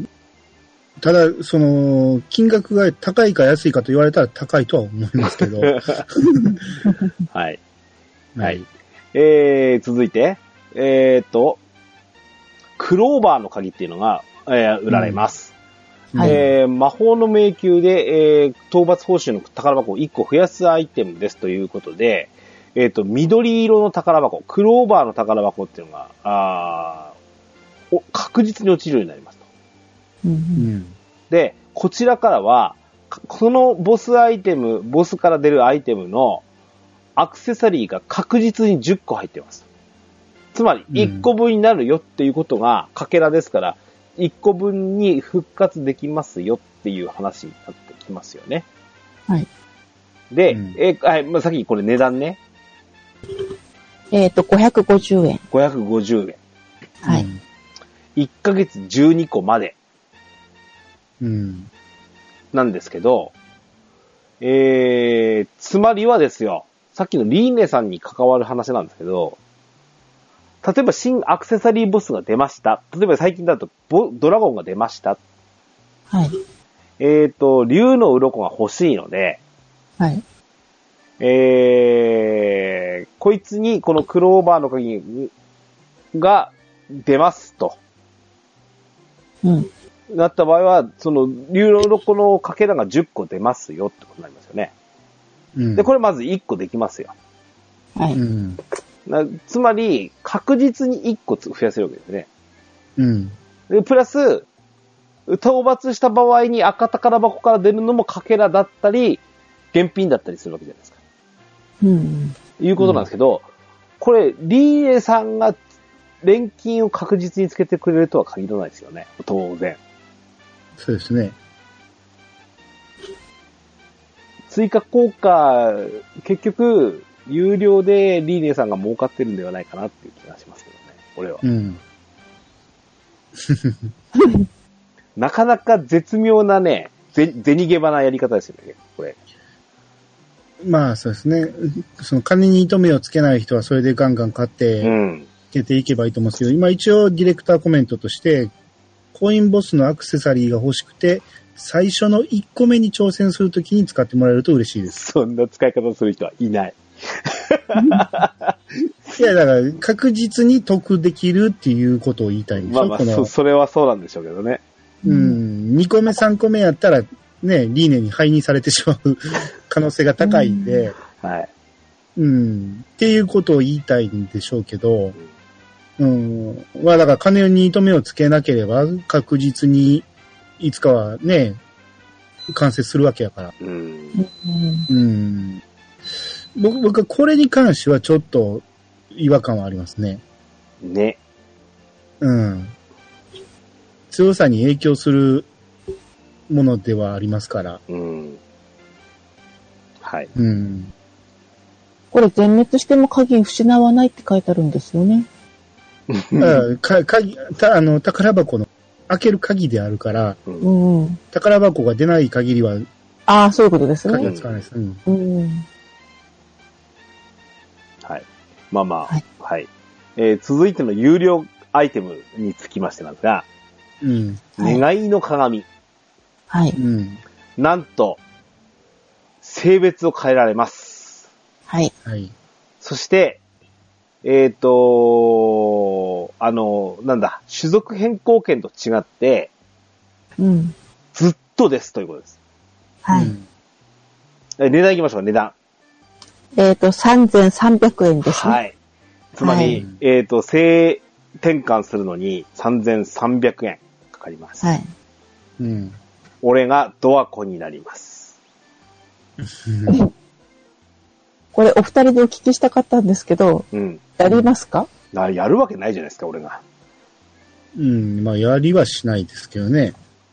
ただ、その、金額が高いか安いかと言われたら高いとは思いますけど。はい。 はい。はい。えー、続いて、えー、っと、クローバーの鍵っていうのが、えー、売られます。うんはい、えー、魔法の迷宮で、えー、討伐報酬の宝箱をいっこ増やすアイテムですということで、えっと、緑色の宝箱、クローバーの宝箱っていうのが、あお確実に落ちるようになりますと。 うんうん、 で、こちらからは、このボスアイテム、ボスから出るアイテムのアクセサリーが確実にじゅっこ入ってます。つまり、いっこぶんになるよっていうことが、かけらですから、いっこぶんに復活できますよっていう話になってきますよね。 はい。 で、うん、えー、はい、まあ、さっきこれ値段ね。 えっと、ごひゃくごじゅうえん。 ごひゃくごじゅうえん。 はい。 いっかげつじゅうにこまで。 うん。 なんですけど、えー、つまりはですよ、さっきのリーネさんに関わる話なんですけど、例えば新アクセサリーボスが出ました。例えば最近だとボドラゴンが出ました。 はい。 えっと、竜の鱗が欲しいので、 はい。 えー、こいつにこのクローバーの鍵が出ますと。 うん。 なった場合は、その竜の鱗のかけらがじゅっこ出ますよってことになりますよね。うん。で、これまずいっこできますよ。 はい。 うん。 なつまり、確実にいっこ増やせるわけですね。 うん。 で、プラス、討伐した場合に赤宝箱から出るのもかけらだったり、現品だったりするわけじゃないですか。 うん。 いうことなんですけど、うん、これ、リーエさんが錬金を確実につけてくれるとは限らないですよね。当然。 そうですね。 追加効果、結局、有料でリーネさんが儲かってるんではないかなっていう気がしますけどね、俺は。 うん。 なかなか絶妙なね、ぜ、銭ゲバなやり方ですよね、これ。 まあそうですね。その金に糸目をつけない人はそれでガンガン買って、うん。つけていけばいいと思うんですけど、今一応ディレクターコメントとして、 コインボスのアクセサリーが欲しくて、最初のいっこめに挑戦するときに使ってもらえると嬉しいです。 そんな使い方する人はいない。 いや、だから確実に得できるっていうことを言いたいんでしょ。 まあまあ、そ、それはそうなんでしょうけどね。 うん。にこめさんこめやったら、ね、リーネに背任されてしまう可能性が高いんで、 うん、はい。 うん。っていうことを言いたいんでしょうけど、うん。まあだから金に糸目をつけなければ確実にいつかはね、完成するわけやから。うん。うん。僕、僕はこれに関してはちょっと違和感はありますね。 ね。 うん。強さに影響するものではありますから。うん。 はい。 うん。 これ全滅しても鍵失わないって書いてあるんですよね。 あか鍵たあの宝箱の開ける鍵であるから、 うん、 宝箱が出ない限りは、 ああ、そういうことですね。 鍵が使わないです。うん。うん、 はい。まあまあ、はい。はい、えー、続いての有料アイテムにつきましてなんですが、うん。願いの鏡。 はい。うん。なんと、性別を変えられます。 はい。 はい。 そして、えっ、ー、と、あの、なんだ、種族変更権と違って、 うん。 ずっとですということです。 はい。 うん、え値段いきましょうか、値段。 えっ、ー、と、さんぜんさんびゃくえんですね。 はい。つまり、はい、えっ、ー、と、性転換するのにさんぜんさんびゃくえんかかります。 はい。 うん。 俺がドアコになります。 これお二人でお聞きしたかったんですけど、 うん、 やりますか？ あ、やるわけないじゃないですか、俺が。 うん、まあ、やりはしないですけどね。 うん。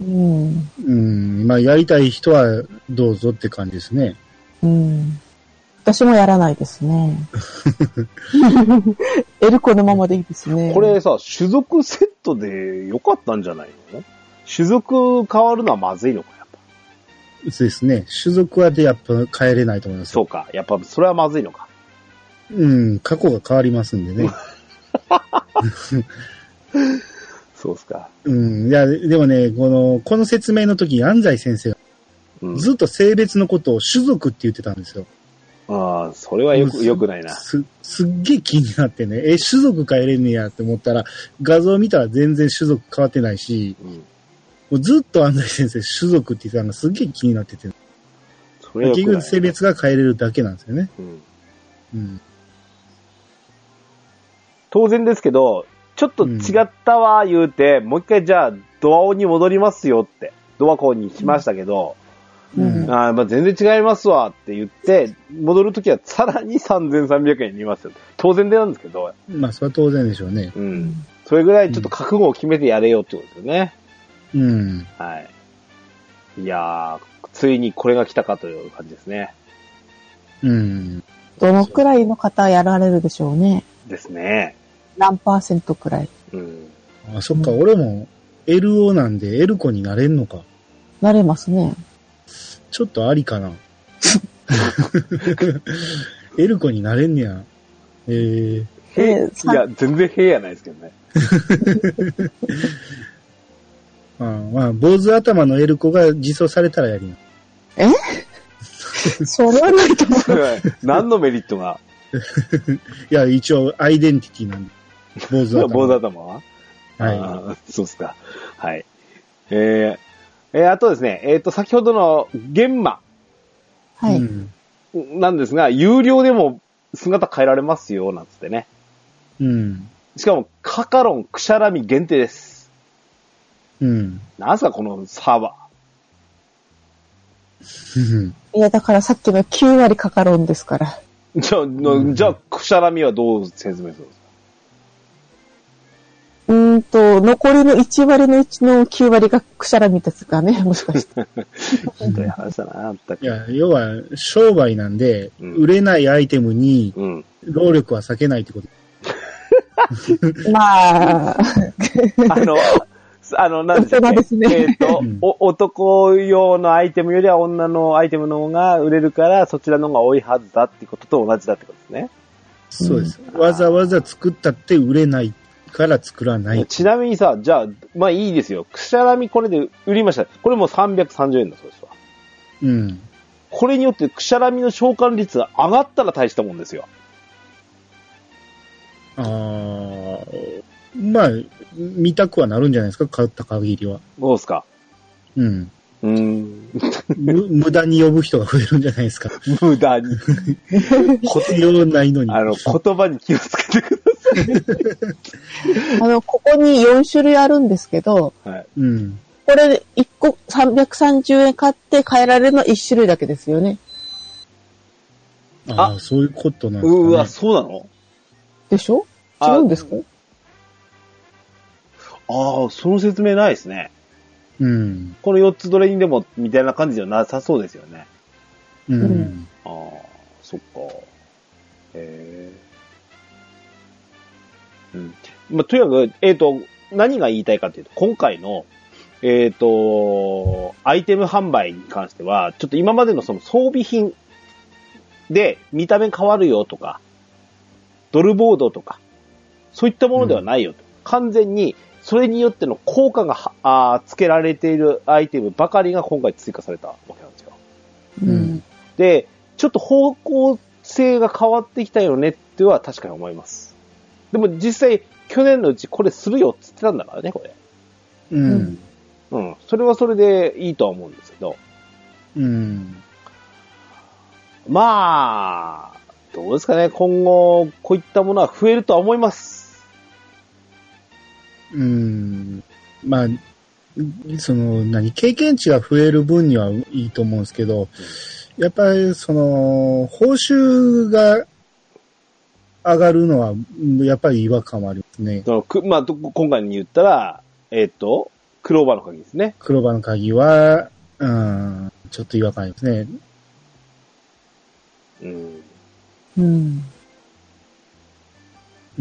うん、まあ、やりたい人はどうぞって感じですね。 うん。私もやらないですね。エルコのままでいいですね。 これさ、種族セットでよかったんじゃないの？種族変わるのはまずいのか、やっぱ。 そうですね。種族はでやっぱ変えれないと思います。 そうか。やっぱそれはまずいのか。 うん、過去が変わりますんでね。 そうっすか。 うん。いや、でもね、この、この説明の時に安西先生が、うん、ずっと性別のことを種族って言ってたんですよ。 ああ、それはよく、よくないな。 す、すっげえ気になってね、え、種族変えれんねやって思ったら、画像見たら全然種族変わってないし、うん、もうずっと安西先生種族って言ってたのがすっげえ気になってて。それ結局性別が変えれるだけなんですよね。うん。うん、 当然ですけど、ちょっと違ったわ言うて、うん、もう一回じゃあドアオに戻りますよって、ドアコにしましたけど、うん、あまあ全然違いますわって言って、戻るときはさらにさんぜんさんびゃくえんに見ますよ。当然でなんですけど。 まあそれは当然でしょうね。 うん。それぐらいちょっと覚悟を決めてやれよってことですよね。 うん。 はい。いやー、ついにこれが来たかという感じですね。 うん。 どのくらいの方やられるでしょうね。 ですね。 何パーセントくらい。 うん。 あ、そっか、うん、俺も エルオー なんで L 子になれんのか。 なれますね。 ちょっとありかな。エルコになれんねや。えー、 えー、いや、全然へやないですけどね。 まあ、まあ、坊主頭のエルコが実装されたらやりな。 えそれはないと思う。 何のメリットがいや、一応、アイデンティティなんで。坊主頭。 坊主頭ははい。 あそうっすか。はい。えー、えー、あとですね、えっ、ー、と、先ほどの玄馬。 はい。 なんですが、有料でも姿変えられますよ、なんつってね。 うん。 しかも、カカロン、クシャラミ限定です。 うん。 なんすか、このサーバー。いや、だからさっきのきゅうわりカカロンですから。 じゃあ、うん、じゃあ、クシャラミはどう説明するんですか？ うーんと、残りのいちわりのうちのきゅうわりがクシャラミですかね、もしかして。 ひどい話だな、あったっけ。 いや、要は、商売なんで、うん、売れないアイテムに、労力は避けないってこと。 うん、まあ、 あの、あの、なんですか、ね、 ですね。 えっ、ー、と、うん、お、男用のアイテムよりは女のアイテムの方が売れるから、そちらの方が多いはずだってことと同じだってことですね。 そうです。わざわざ作ったって売れない。 から作らない。 ちなみにさ、じゃあ、まあいいですよ。くしゃらみこれで売りました。これもさんびゃくさんじゅうえんだそうですわ。 うん。 これによってくしゃらみの償還率が上がったら大したもんですよ。 ああ、まあ、見たくはなるんじゃないですか、買った限りは。 どうですか？ うん。 うーん。 無駄に呼ぶ人が増えるんじゃないですか。 無駄に。 必要ないのに。 あの、言葉に気をつけてください。 あの、ここによん種類あるんですけど、 はい。うん。 これいっこさんびゃくさんじゅうえん買って変えられるのはいち種類だけですよね。 ああ、そういうことなんですかね。 うわ、そうなの？ でしょ？違うんですか？ ああ、その説明ないですね。 うん。 このよっつどれにでもみたいな感じではなさそうですよね。 うん。うん、 ああ、そっか。へえ。うん。まあ、とにかく、えっと、何が言いたいかというと、今回の、えっと、アイテム販売に関しては、ちょっと今までのその装備品で見た目変わるよとか、ドルボードとか、そういったものではないよと。うん、完全に、それによっての効果があつけられているアイテムばかりが今回追加されたわけなんですよ。 うん、 で、ちょっと方向性が変わってきたよねっては確かに思います。でも実際、去年のうちこれするよって言ってたんだからね、これ。 うん。 うん。それはそれでいいとは思うんですけど。 うん。 まあ、どうですかね、今後、こういったものは増えるとは思います。 うん。まあ、その、何、経験値が増える分にはいいと思うんですけど、うん、やっぱり、その、報酬が上がるのは、やっぱり違和感はありますね。 そのくまあ、今回に言ったら、えっ、ー、と、クローバーの鍵ですね。 クローバーの鍵は、うん、ちょっと違和感ありますね。 うん。 うん。 うん、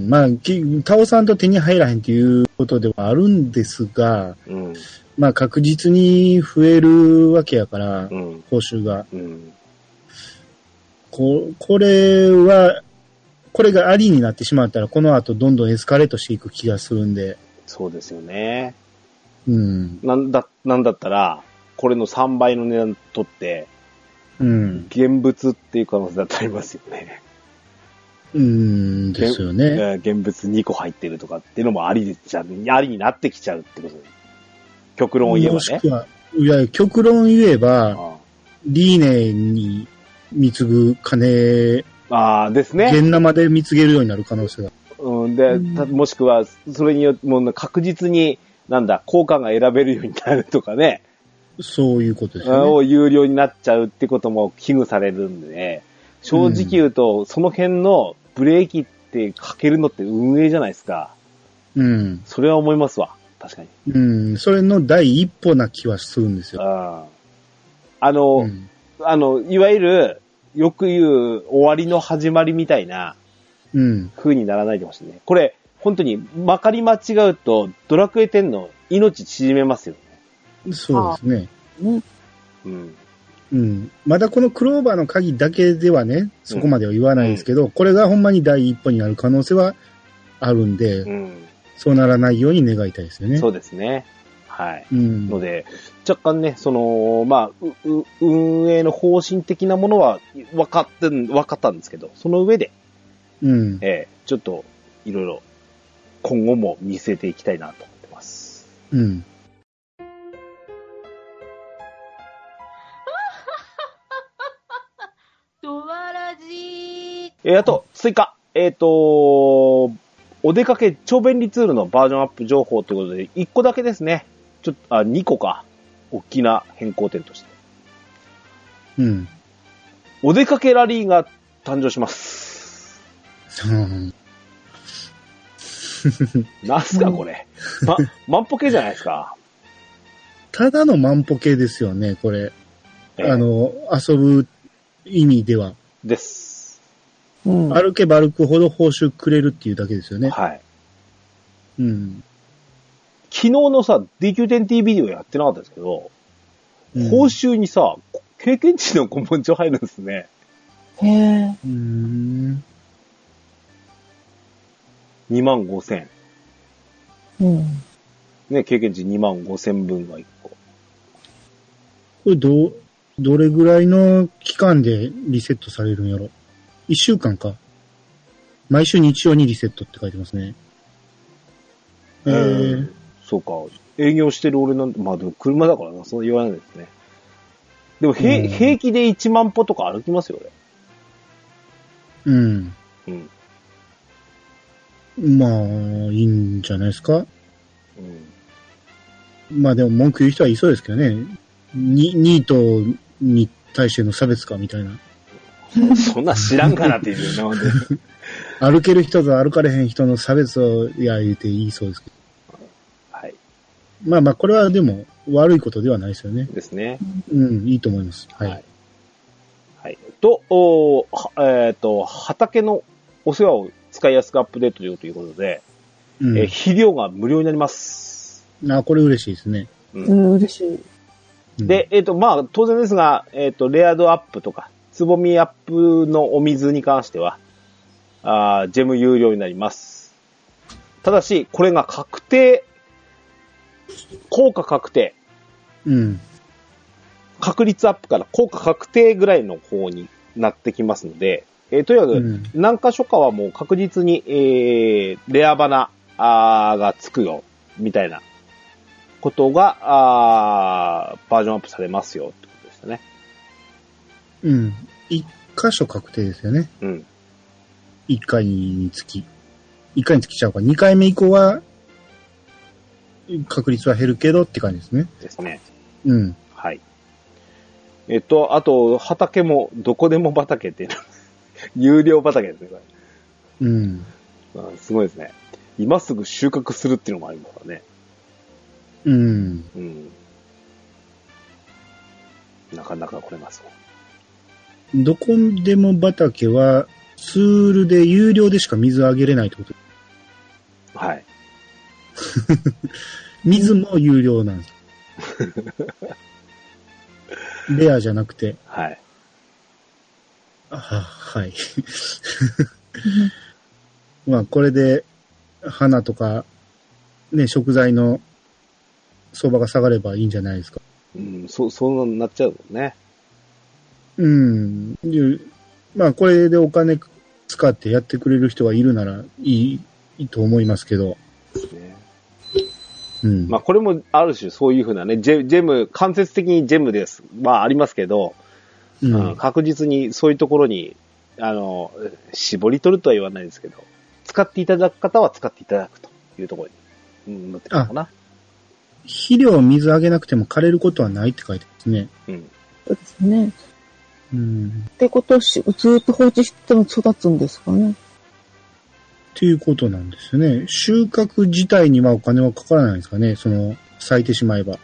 まあ、倒さんと手に入らへんということではあるんですが、 うん、 まあ確実に増えるわけやから、 うん、 報酬が、 うん。 こ。これは、これがありになってしまったら、この後どんどんエスカレートしていく気がするんで。 そうですよね。 うん。 なんだ、なんだったら、これのさんばいの値段取って、 うん。 現物っていう可能性だってありますよね。 うーんですよね。 現物にこ入ってるとかっていうのもありでちゃう、ありになってきちゃうってことで。極論を言えばね。 もしくは、いや、極論言えば、ああリーネに貢ぐ金、 ああですね。 現生で貢げるようになる可能性が。 うん、で、たもしくは、それによって、もう確実に、なんだ、効果が選べるようになるとかね。 そういうことですよね。有料になっちゃうってことも危惧されるんでね。正直言うと、うん、その辺のブレーキってかけるのって運営じゃないですか。 うん。 それは思いますわ。確かに。 うん。それの第一歩な気はするんですよ。 あ, あの、うん、あの、いわゆる、よく言う終わりの始まりみたいな、 うん。 風にならないでほしいね。これ、本当に、まかり間違うと、ドラクエテンの命縮めますよね。そうですね。 うん。 うん。 うん。まだこのクローバーの鍵だけではね、そこまでは言わないですけど、うん、これがほんまに第一歩になる可能性はあるんで、うん、そうならないように願いたいですよね。 そうですね。はい。 うん、 ので、若干ね、その、まあ、う、う、運営の方針的なものは分かって、分かったんですけど、その上で、 うん。 えー、ちょっと、いろいろ、今後も見据えていきたいなと思ってます。 うん。 えー、あと、追加。えっ、ー、と、お出かけ超便利ツールのバージョンアップ情報ということで、いっこだけですね。ちょっと、あ、にこか。大きな変更点として。 うん。 お出かけラリーが誕生します。 うん。 なんすか、これ。ま、万歩計じゃないですか。 ただの万歩計ですよね、これ。えー、あの、遊ぶ意味では。 です。 うん、歩けば歩くほど報酬くれるっていうだけですよね。 はい。 うん。 昨日のさ、ディーキューテンティー ビデオやってなかったですけど、うん、報酬にさ、経験値の古文書入るんですね。 へぇー。 うーん。 にまんごせん。 うん。 ね、経験値にまんごせんぶんがいっこ。 これどう、どれぐらいの期間でリセットされるんやろ？いっしゅうかんか。毎週日曜にリセットって書いてますね。えー、 そうか。営業してる俺なんて、まあでも車だからな、そう言わないですね。でも、へ、 うん平気でいちまん歩とか歩きますよ、 うん。 俺。うん。 まあ、いいんじゃないですか。 うん。 まあでも文句言う人はいそうですけどね。に、ニートに対しての差別かみたいな。 そんな知らんかなって言うよね、ほんで。 歩ける人と歩かれへん人の差別を、いや、言うて言いそうですけど。 はい。 まあまあ、これはでも悪いことではないですよね。 ですね。 うん、いいと思います。はい。 はい。はい、と、おはえっ、ー、と、畑のお世話を使いやすくアップデートということで、 うん、 えー肥料が無料になります。 あ、これ嬉しいですね。 うん、うん、嬉しい。 うん、 で、えっ、ー、と、まあ、当然ですが、えっ、ー、と、レア度アップとか、つぼみアップのお水に関しては、あジェム有料になります。ただし、これが確定、効果確定。 うん。 確率アップから効果確定ぐらいの方になってきますので、えー、とにかく、何箇所かはもう確実に、えー、レアバナがつくよ、みたいなことが、あバージョンアップされますよ、ってことでしたね。 うん。一箇所確定ですよね。 うん。 一回につき。一回につきちゃうか。二回目以降は、確率は減るけどって感じですね。 ですね。 うん。 はい。えっと、あと、畑も、どこでも畑っていうの。有料畑ですね、これ。うん。 すごいですね。今すぐ収穫するっていうのもありますからね。 うん。 うん。なかなか来れますね。 どこでも畑は、ツールで有料でしか水あげれないってこと？ はい。 水も有料なんです。レアじゃなくて。 はい。 あ、はい。まあ、これで、花とか、ね、食材の相場が下がればいいんじゃないですか。 うん、そう、そうなっちゃうもんね。 うん。で、まあ、これでお金使ってやってくれる人がいるならいい、いいと思いますけど。 ね、 うん。 まあ、これもある種そういうふうなね、ジェ、ジェム、間接的にジェムです。まあ、ありますけど、うんうん、確実にそういうところに、あの、絞り取るとは言わないですけど、使っていただく方は使っていただくというところに、うん、なってくるのかな。 肥料を水あげなくても枯れることはないって書いてますね。 うん。そうですね。 うん。 ってことをしずっと放置しても育つんですかね。 っていうことなんですよね。収穫自体にはお金はかからないんですかね。その、咲いてしまえば。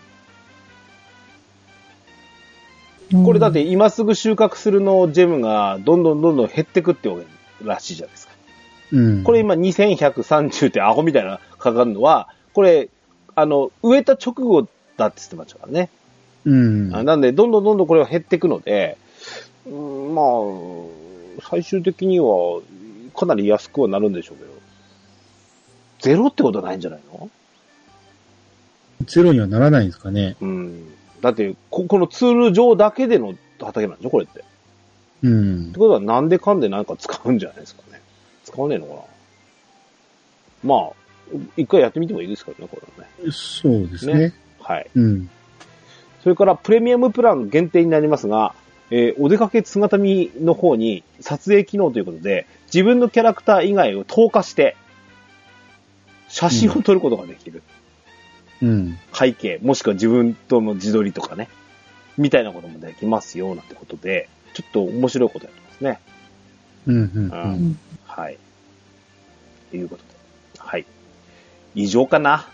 これだって今すぐ収穫するのジェムがどんどんどんどん減ってくってわけらしいじゃないですか。うん。これ今にせんひゃくさんじゅうってアホみたいなかかるのは、これ、あの、植えた直後だって言ってましたからね。うん。なんで、どんどんどんどんこれは減っていくので、うん、まあ、最終的にはかなり安くはなるんでしょうけど、ゼロってことはないんじゃないの？ ゼロにはならないんですかね。 うん。だって、こ、このツール上だけでの畑なんでしょこれって。うん。ってことはなんでかんでなんか使うんじゃないですかね。使わねえのかな。まあ、一回やってみてもいいですからね、これはね。 そうですね。ね、 はい。うん。それからプレミアムプラン限定になりますが、えー、お出かけ姿見の方に撮影機能ということで、自分のキャラクター以外を透過して、写真を撮ることができる。うん。背景、もしくは自分との自撮りとかね。みたいなこともできますよ、なんてことで、ちょっと面白いことやってますね。うん、うん、うん。はい。ということで。はい。以上かな？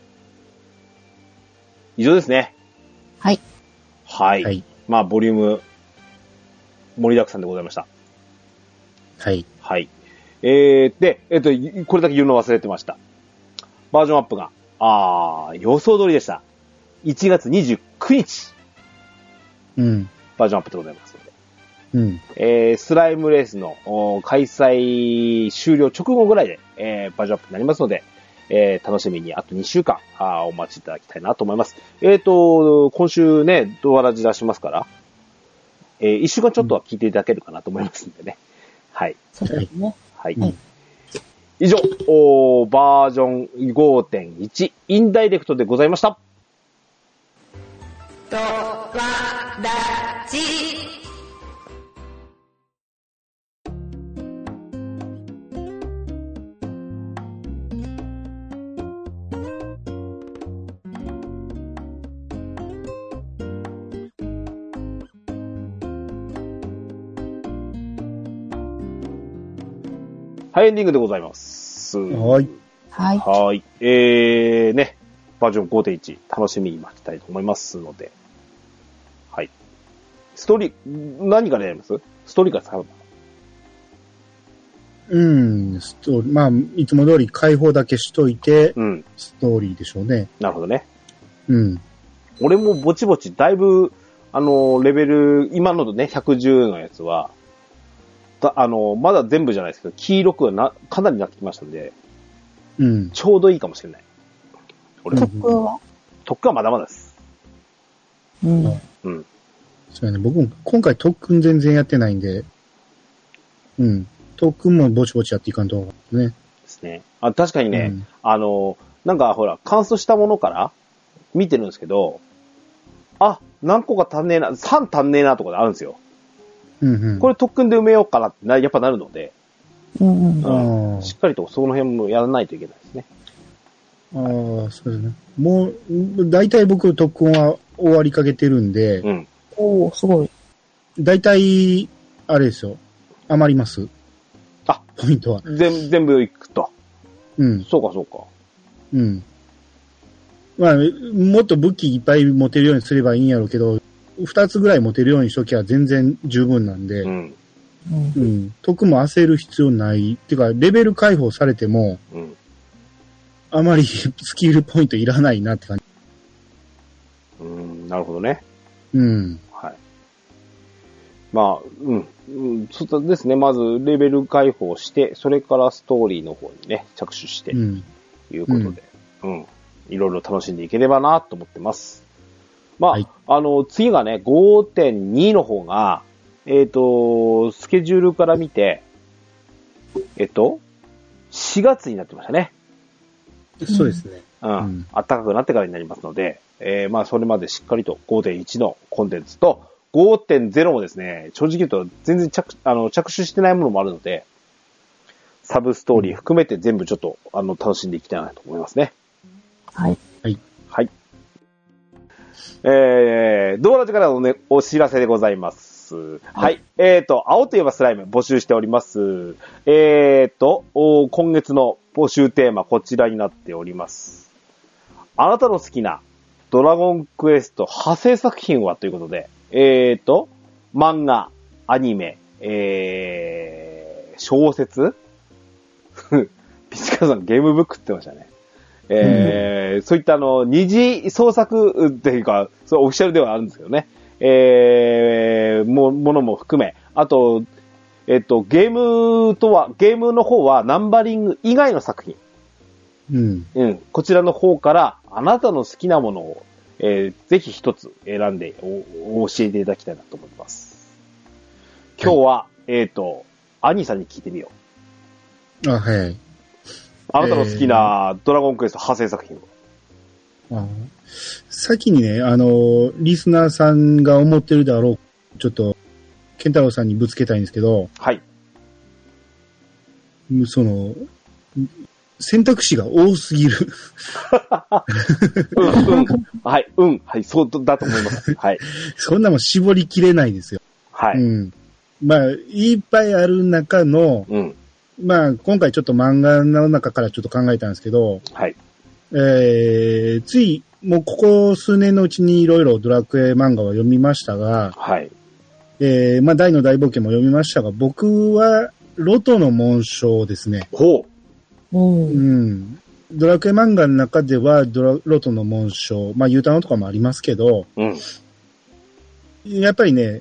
以上ですね。 はい。 はい。はい、まあ、ボリューム、盛りだくさんでございました。 はい。 はい。えー、で、えっと、これだけ言うの忘れてました。バージョンアップが、あー、予想通りでした。いちがつにじゅうくにち。うん。バージョンアップでございますので。 うん。 えー、スライムレースの開催終了直後ぐらいで、えー、バージョンアップになりますので、えー、楽しみにあとにしゅうかんあお待ちいただきたいなと思います。えーと、今週ね、ドアラジ出しますから、えー、いっしゅうかんちょっとは聞いていただけるかなと思いますんでね。はい。 そうですね。 はい。 はい、 以上、おバージョン ごてんいち インダイレクトでございました。 ドワラジはい、エンディングでございます。 はい。 はい。 はい。えー、ね、バージョン ごてんいち 楽しみに待ちたいと思いますので。はい。ストーリー、何からやりますストーリーから使うのうん、ストーリー、まあ、いつも通り開放だけしといて、 うん。 ストーリーでしょうね。 なるほどね。 うん。 俺もぼちぼち、だいぶ、あの、レベル、今のね、ひゃくじゅうのやつは、あの、まだ全部じゃないですけど、黄色くはな、かなりなってきましたんで、 うん。 ちょうどいいかもしれない。俺特訓は特訓はまだまだです。 うん。 うん。 そうやね。僕も今回特訓全然やってないんで、うん。特訓もぼちぼちやっていかんとね。 ですね。あ、確かにね、 うん、 あの、なんかほら、乾燥したものから見てるんですけど、あ、何個か足んねえな、さん足んねえなとかであるんですよ。 うんうん。 これ特訓で埋めようかなってな、やっぱなるので、 うんうん。 うん、しっかりとその辺もやらないといけないですね。 ああ、そうですね。もう、大体僕特訓は終わりかけてるんで、 うん。 おー、すごい。 大体、あれですよ。余ります。 あ、 ポイントは。 全、全部いくと。 うん。 そうかそうか。 うん。まあ、もっと武器いっぱい持てるようにすればいいんやろうけど、二つぐらい持てるようにしときゃ全然十分なんで、 うん。 うん。 うん。特も焦る必要ない。っていうか、レベル解放されても、 うん。 あまりスキルポイントいらないなって感じ。 うん、なるほどね。 うん。 はい。まあ、うん。うん、そうですね。まず、レベル解放して、それからストーリーの方にね、着手して、 うん。 いうことで、うん、うん。いろいろ楽しんでいければなと思ってます。まあ、はい、あの、次がね、ごてんに の方が、えっと、スケジュールから見て、えっと、しがつになってましたね。 そうですね。 うん。うん、暖かくなってからになりますので、えー、まあ、それまでしっかりと ごてんいち のコンテンツと、ごてんゼロ もですね、正直言うと全然着、あの、着手してないものもあるので、サブストーリー含めて全部ちょっと、あの、楽しんでいきたいなと思いますね。 はい。 はい。 はい。えー、ドーラジからのね、お知らせでございます。はい。はい、えーと、青といえばスライム募集しております。えーと、今月の募集テーマこちらになっております。あなたの好きなドラゴンクエスト派生作品はということで、えーと、漫画、アニメ、えー、小説ピチカさんゲームブックって言ってましたね。えーうん、そういったあの、二次創作っていうか、そうオフィシャルではあるんですけどね。えー、も、ものも含め、あと、えっと、ゲームとは、ゲームの方はナンバリング以外の作品。 うん。 うん。こちらの方から、あなたの好きなものを、えー、ぜひ一つ選んでお、教えていただきたいなと思います。今日は、はい、えっと、アニさんに聞いてみよう。あ、はい。 あなたの好きなドラゴンクエスト派生作品を。あ先にね、あの、リスナーさんが思ってるだろう。ちょっと、ケンタロウさんにぶつけたいんですけど。 はい。 その、選択肢が多すぎる。 うん、うん。はい、うん。はい、そうだと思います。はい。 そんなもん絞りきれないですよ。 はい。 うん。まあ、いっぱいある中の、うん。まあ、今回ちょっと漫画の中からちょっと考えたんですけど、 はい。 えー、つい、もうここ数年のうちにいろいろドラクエ漫画は読みましたが、 はい。 えー、まあ、大の大冒険も読みましたが、僕は、ロトの紋章ですね。 ほう。うん。 うん。ドラクエ漫画の中では、ドラ、ロトの紋章、まあ、ユータノとかもありますけど、 うん。 やっぱりね、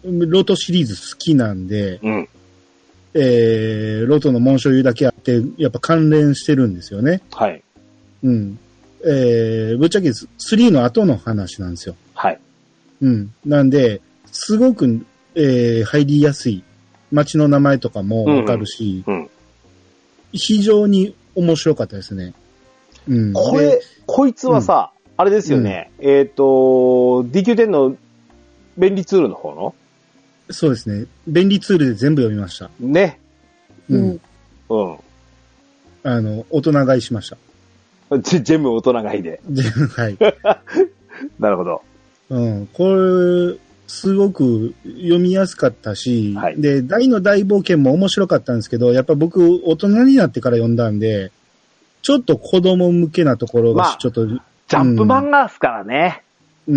ロトシリーズ好きなんで、 うん。 えー、ロトの紋章言うだけあって、やっぱ関連してるんですよね。 はい。 うん。えー、ぶっちゃけスリーの後の話なんですよ。 はい。 うん。なんで、すごく、えー、入りやすい。街の名前とかもわかるし、 うんうん、 非常に面白かったですね。うん。 これ、こいつはさ、うん、あれですよね。うん、えっ、ー、と、ディーキューテン の便利ツールの方のそうですね。便利ツールで全部読みました。 ね。 うん。 うん。 あの、大人買いしました。 全部大人買いで。 はい。 なるほど。 うん。これ、すごく読みやすかったし、 はい、 で、大の大冒険も面白かったんですけど、やっぱ僕、大人になってから読んだんで、ちょっと子供向けなところが、まあ、ちょっと、ジャンプ漫画ですからね。 うん。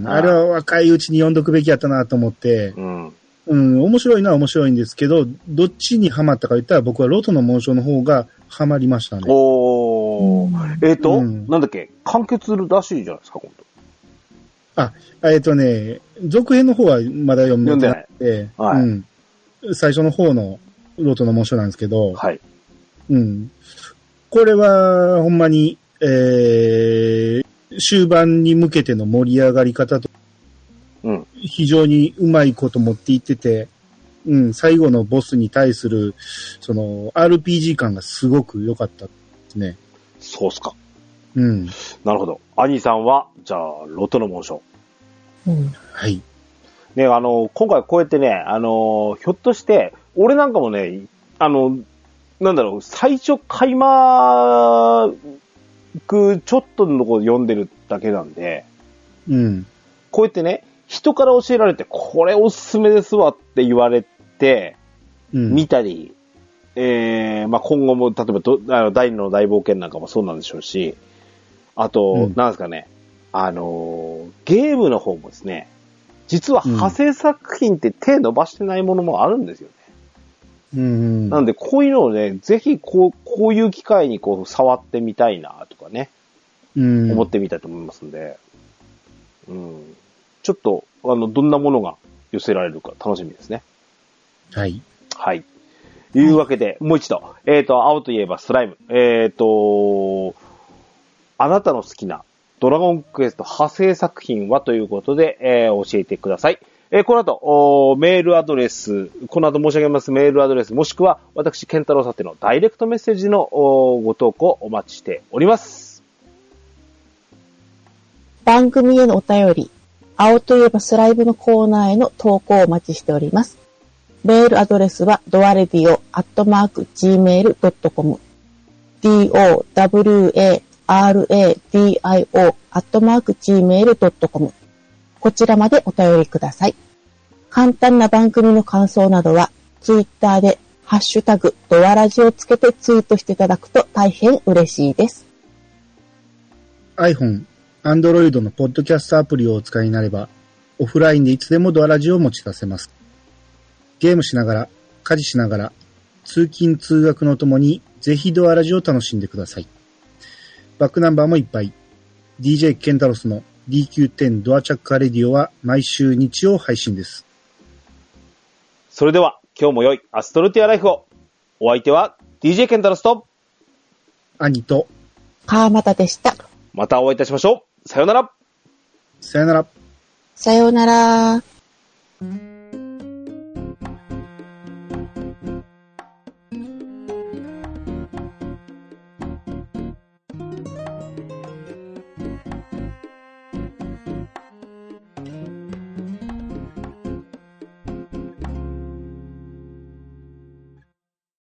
あれは若いうちに読んどくべきやったなと思って、うん。うん、面白いのは面白いんですけど、どっちにハマったか言ったら僕はロトの紋章の方がハマりましたね。 おー。えっ、ー、と、うん、なんだっけ、完結らしいじゃないですか、今度。 あ、えっ、ー、とね、続編の方はまだ読んでなくて、はい、うん。最初の方のロトの紋章なんですけど、 はい。 うん。これは、ほんまに、えー、終盤に向けての盛り上がり方と、 うん、 非常にうまいこと持っていってて、うん、最後のボスに対する、その、アールピージー 感がすごく良かったですね。 そうっすか。 うん。 なるほど。兄さんは、じゃあ、ロトの紋章。 うん。 はい。 ね、あの、今回こうやってね、あの、ひょっとして、俺なんかもね、あの、なんだろう、最初、開幕、ちょっとのところ読んでるだけなんで、 うん。 こうやってね、人から教えられて、これおすすめですわって言われて、うん、見たり、えー、まあ、今後も、例えばど、あの、第二の大冒険なんかもそうなんでしょうし、あと、うん、なんですかね、あの、ゲームの方もですね、実は派生作品って手伸ばしてないものもあるんですよね。 うんうん、 なんで、こういうのをね、ぜひ、こう、こういう機会にこう、触ってみたいな、とかね、 うん、 思ってみたいと思いますんで、うん。ちょっと、あの、どんなものが寄せられるか楽しみですね。 はい。 はい。というわけで、もう一度、えっと、青といえばスライム。えっと、あなたの好きなドラゴンクエスト派生作品はということで、えー、教えてください。えー、この後、メールアドレス、この後申し上げますメールアドレス、もしくは私、ケンタロウさてのダイレクトメッセージのご投稿お待ちしております。 番組へのお便り、青といえばスライムのコーナーへの投稿をお待ちしております。メールアドレスはドアレディオアットマーク ジーメールドットコム ドワレディオ アットマーク ジーメールドットコム こちらまでお便りください。簡単な番組の感想などはツイッターでハッシュタグドアラジをつけてツイートしていただくと大変嬉しいです。 iPhone、Android のポッドキャストアプリをお使いになればオフラインでいつでもドアラジを持ち出せます。ゲームしながら、家事しながら、通勤通学のともにぜひドアラジを楽しんでください。バックナンバーもいっぱい。ディージェー ケンタロスの ディーキューテン ドアチャッカーレディオは毎週日曜配信です。 それでは今日も良いアストルティアライフを。お相手は ディージェー ケンタロスと兄と川又でした。 またお会いいたしましょう。さようなら。 さようなら。 さようなら。